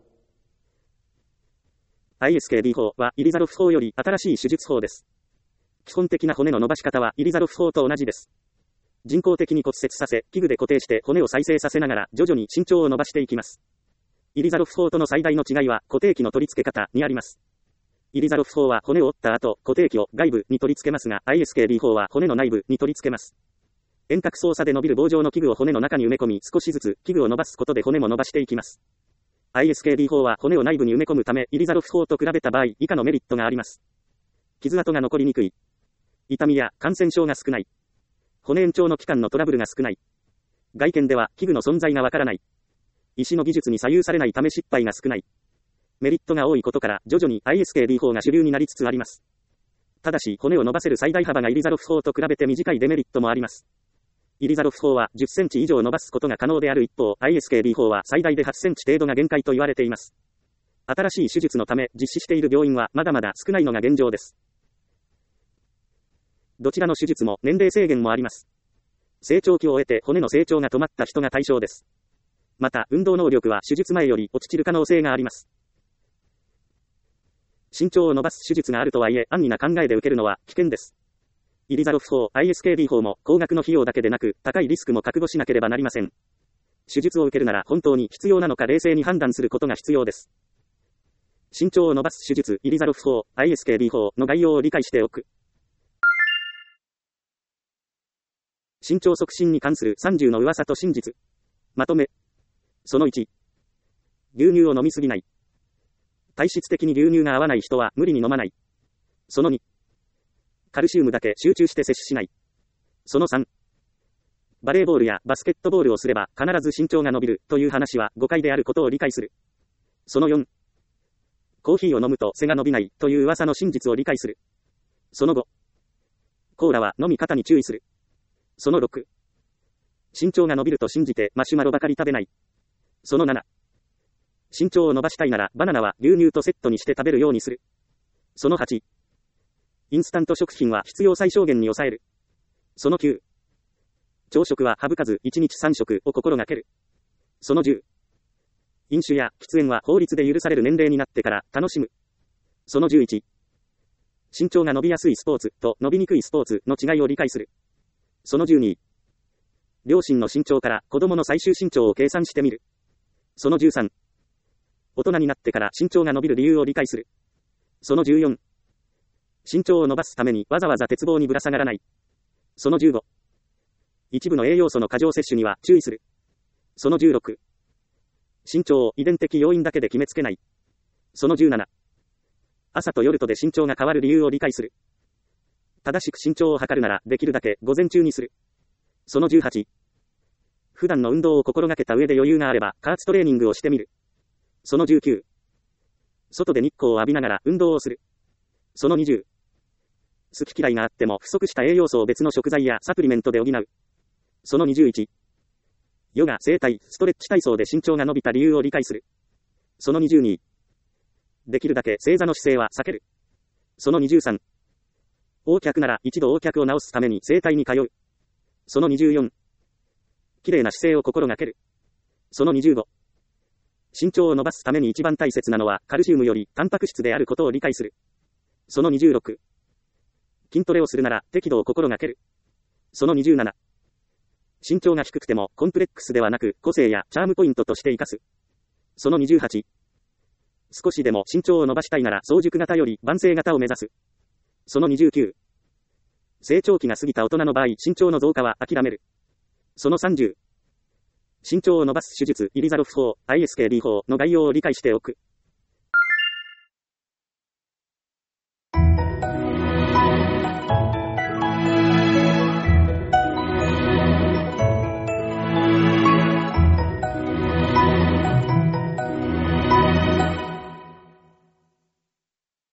アイエスケービー 法はイリザロフ法より新しい手術法です。基本的な骨の伸ばし方はイリザロフ法と同じです。人工的に骨折させ、器具で固定して骨を再生させながら徐々に身長を伸ばしていきます。イリザロフ法との最大の違いは固定器の取り付け方にあります。イリザロフ法は骨を折った後、固定器を外部に取り付けますが、アイエスケービー 法は骨の内部に取り付けます。遠隔操作で伸びる棒状の器具を骨の中に埋め込み、少しずつ器具を伸ばすことで骨も伸ばしていきます。アイエスケービー 法は骨を内部に埋め込むため、イリザロフ法と比べた場合、以下のメリットがあります。傷跡が残りにくい。痛みや感染症が少ない。骨延長の期間のトラブルが少ない。 外見では器具の存在がわからない。医師の技術に左右されないため失敗が少ない。メリットが多いことから徐々に アイエスケーディー 法が主流になりつつあります。ただし骨を伸ばせる最大幅がイリザロフ法と比べて短いデメリットもあります。イリザロフ法はじゅっセンチ以上伸ばすことが可能である一方、アイエスケーディー 法は最大ではちセンチ程度が限界と言われています。新しい手術のため実施している病院はまだまだ少ないのが現状です。どちらの手術も年齢制限もあります。成長期を終えて骨の成長が止まった人が対象です。また、運動能力は手術前より落ちる可能性があります。身長を伸ばす手術があるとはいえ、安易な考えで受けるのは危険です。イリザロフ法、アイエスケーディー 法も高額の費用だけでなく、高いリスクも覚悟しなければなりません。手術を受けるなら本当に必要なのか冷静に判断することが必要です。身長を伸ばす手術、イリザロフ法、アイエスケーディー 法の概要を理解しておく。身長促進に関するさんじゅうの噂と真実。まとめ。そのいち。牛乳を飲みすぎない。体質的に牛乳が合わない人は無理に飲まない。そのに。カルシウムだけ集中して摂取しない。そのさん。バレーボールやバスケットボールをすれば必ず身長が伸びるという話は誤解であることを理解する。そのよん。コーヒーを飲むと背が伸びないという噂の真実を理解する。そのご。コーラは飲み方に注意する。そのろく。身長が伸びると信じてマシュマロばかり食べない。そのなな。身長を伸ばしたいならバナナは牛乳とセットにして食べるようにする。そのはち。インスタント食品は必要最小限に抑える。そのきゅう。朝食は省かずいちにちさん食を心がける。そのじゅう。飲酒や喫煙は法律で許される年齢になってから楽しむ。そのじゅういち。身長が伸びやすいスポーツと伸びにくいスポーツの違いを理解する。そのじゅうに。両親の身長から子供の最終身長を計算してみる。そのじゅうさん。大人になってから身長が伸びる理由を理解する。そのじゅうよん。身長を伸ばすためにわざわざ鉄棒にぶら下がらない。そのじゅうご。一部の栄養素の過剰摂取には注意する。そのじゅうろく。身長を遺伝的要因だけで決めつけない。そのじゅうなな。朝と夜とで身長が変わる理由を理解する。正しく身長を測るならできるだけ午前中にする。そのじゅうはち。普段の運動を心がけた上で余裕があれば加圧トレーニングをしてみる。そのじゅうきゅう。外で日光を浴びながら運動をする。そのにじゅう。好き嫌いがあっても不足した栄養素を別の食材やサプリメントで補う。そのにじゅういち。ヨガ、整体、ストレッチ体操で身長が伸びた理由を理解する。そのにじゅうに。できるだけ正座の姿勢は避ける。そのにじゅうさん。横脚なら一度横脚を直すために整体に通う。そのにじゅうよん。綺麗な姿勢を心がける。そのにじゅうご。身長を伸ばすために一番大切なのはカルシウムよりタンパク質であることを理解する。そのにじゅうろく。筋トレをするなら適度を心がける。そのにじゅうなな。身長が低くてもコンプレックスではなく個性やチャームポイントとして活かす。そのにじゅうはち。少しでも身長を伸ばしたいなら早熟型より万世型を目指す。そのにじゅうきゅう。成長期が過ぎた大人の場合、身長の増加は諦める。そのさんじゅう。身長を伸ばす手術、イリザロフ法、アイエスケーディー 法の概要を理解しておく。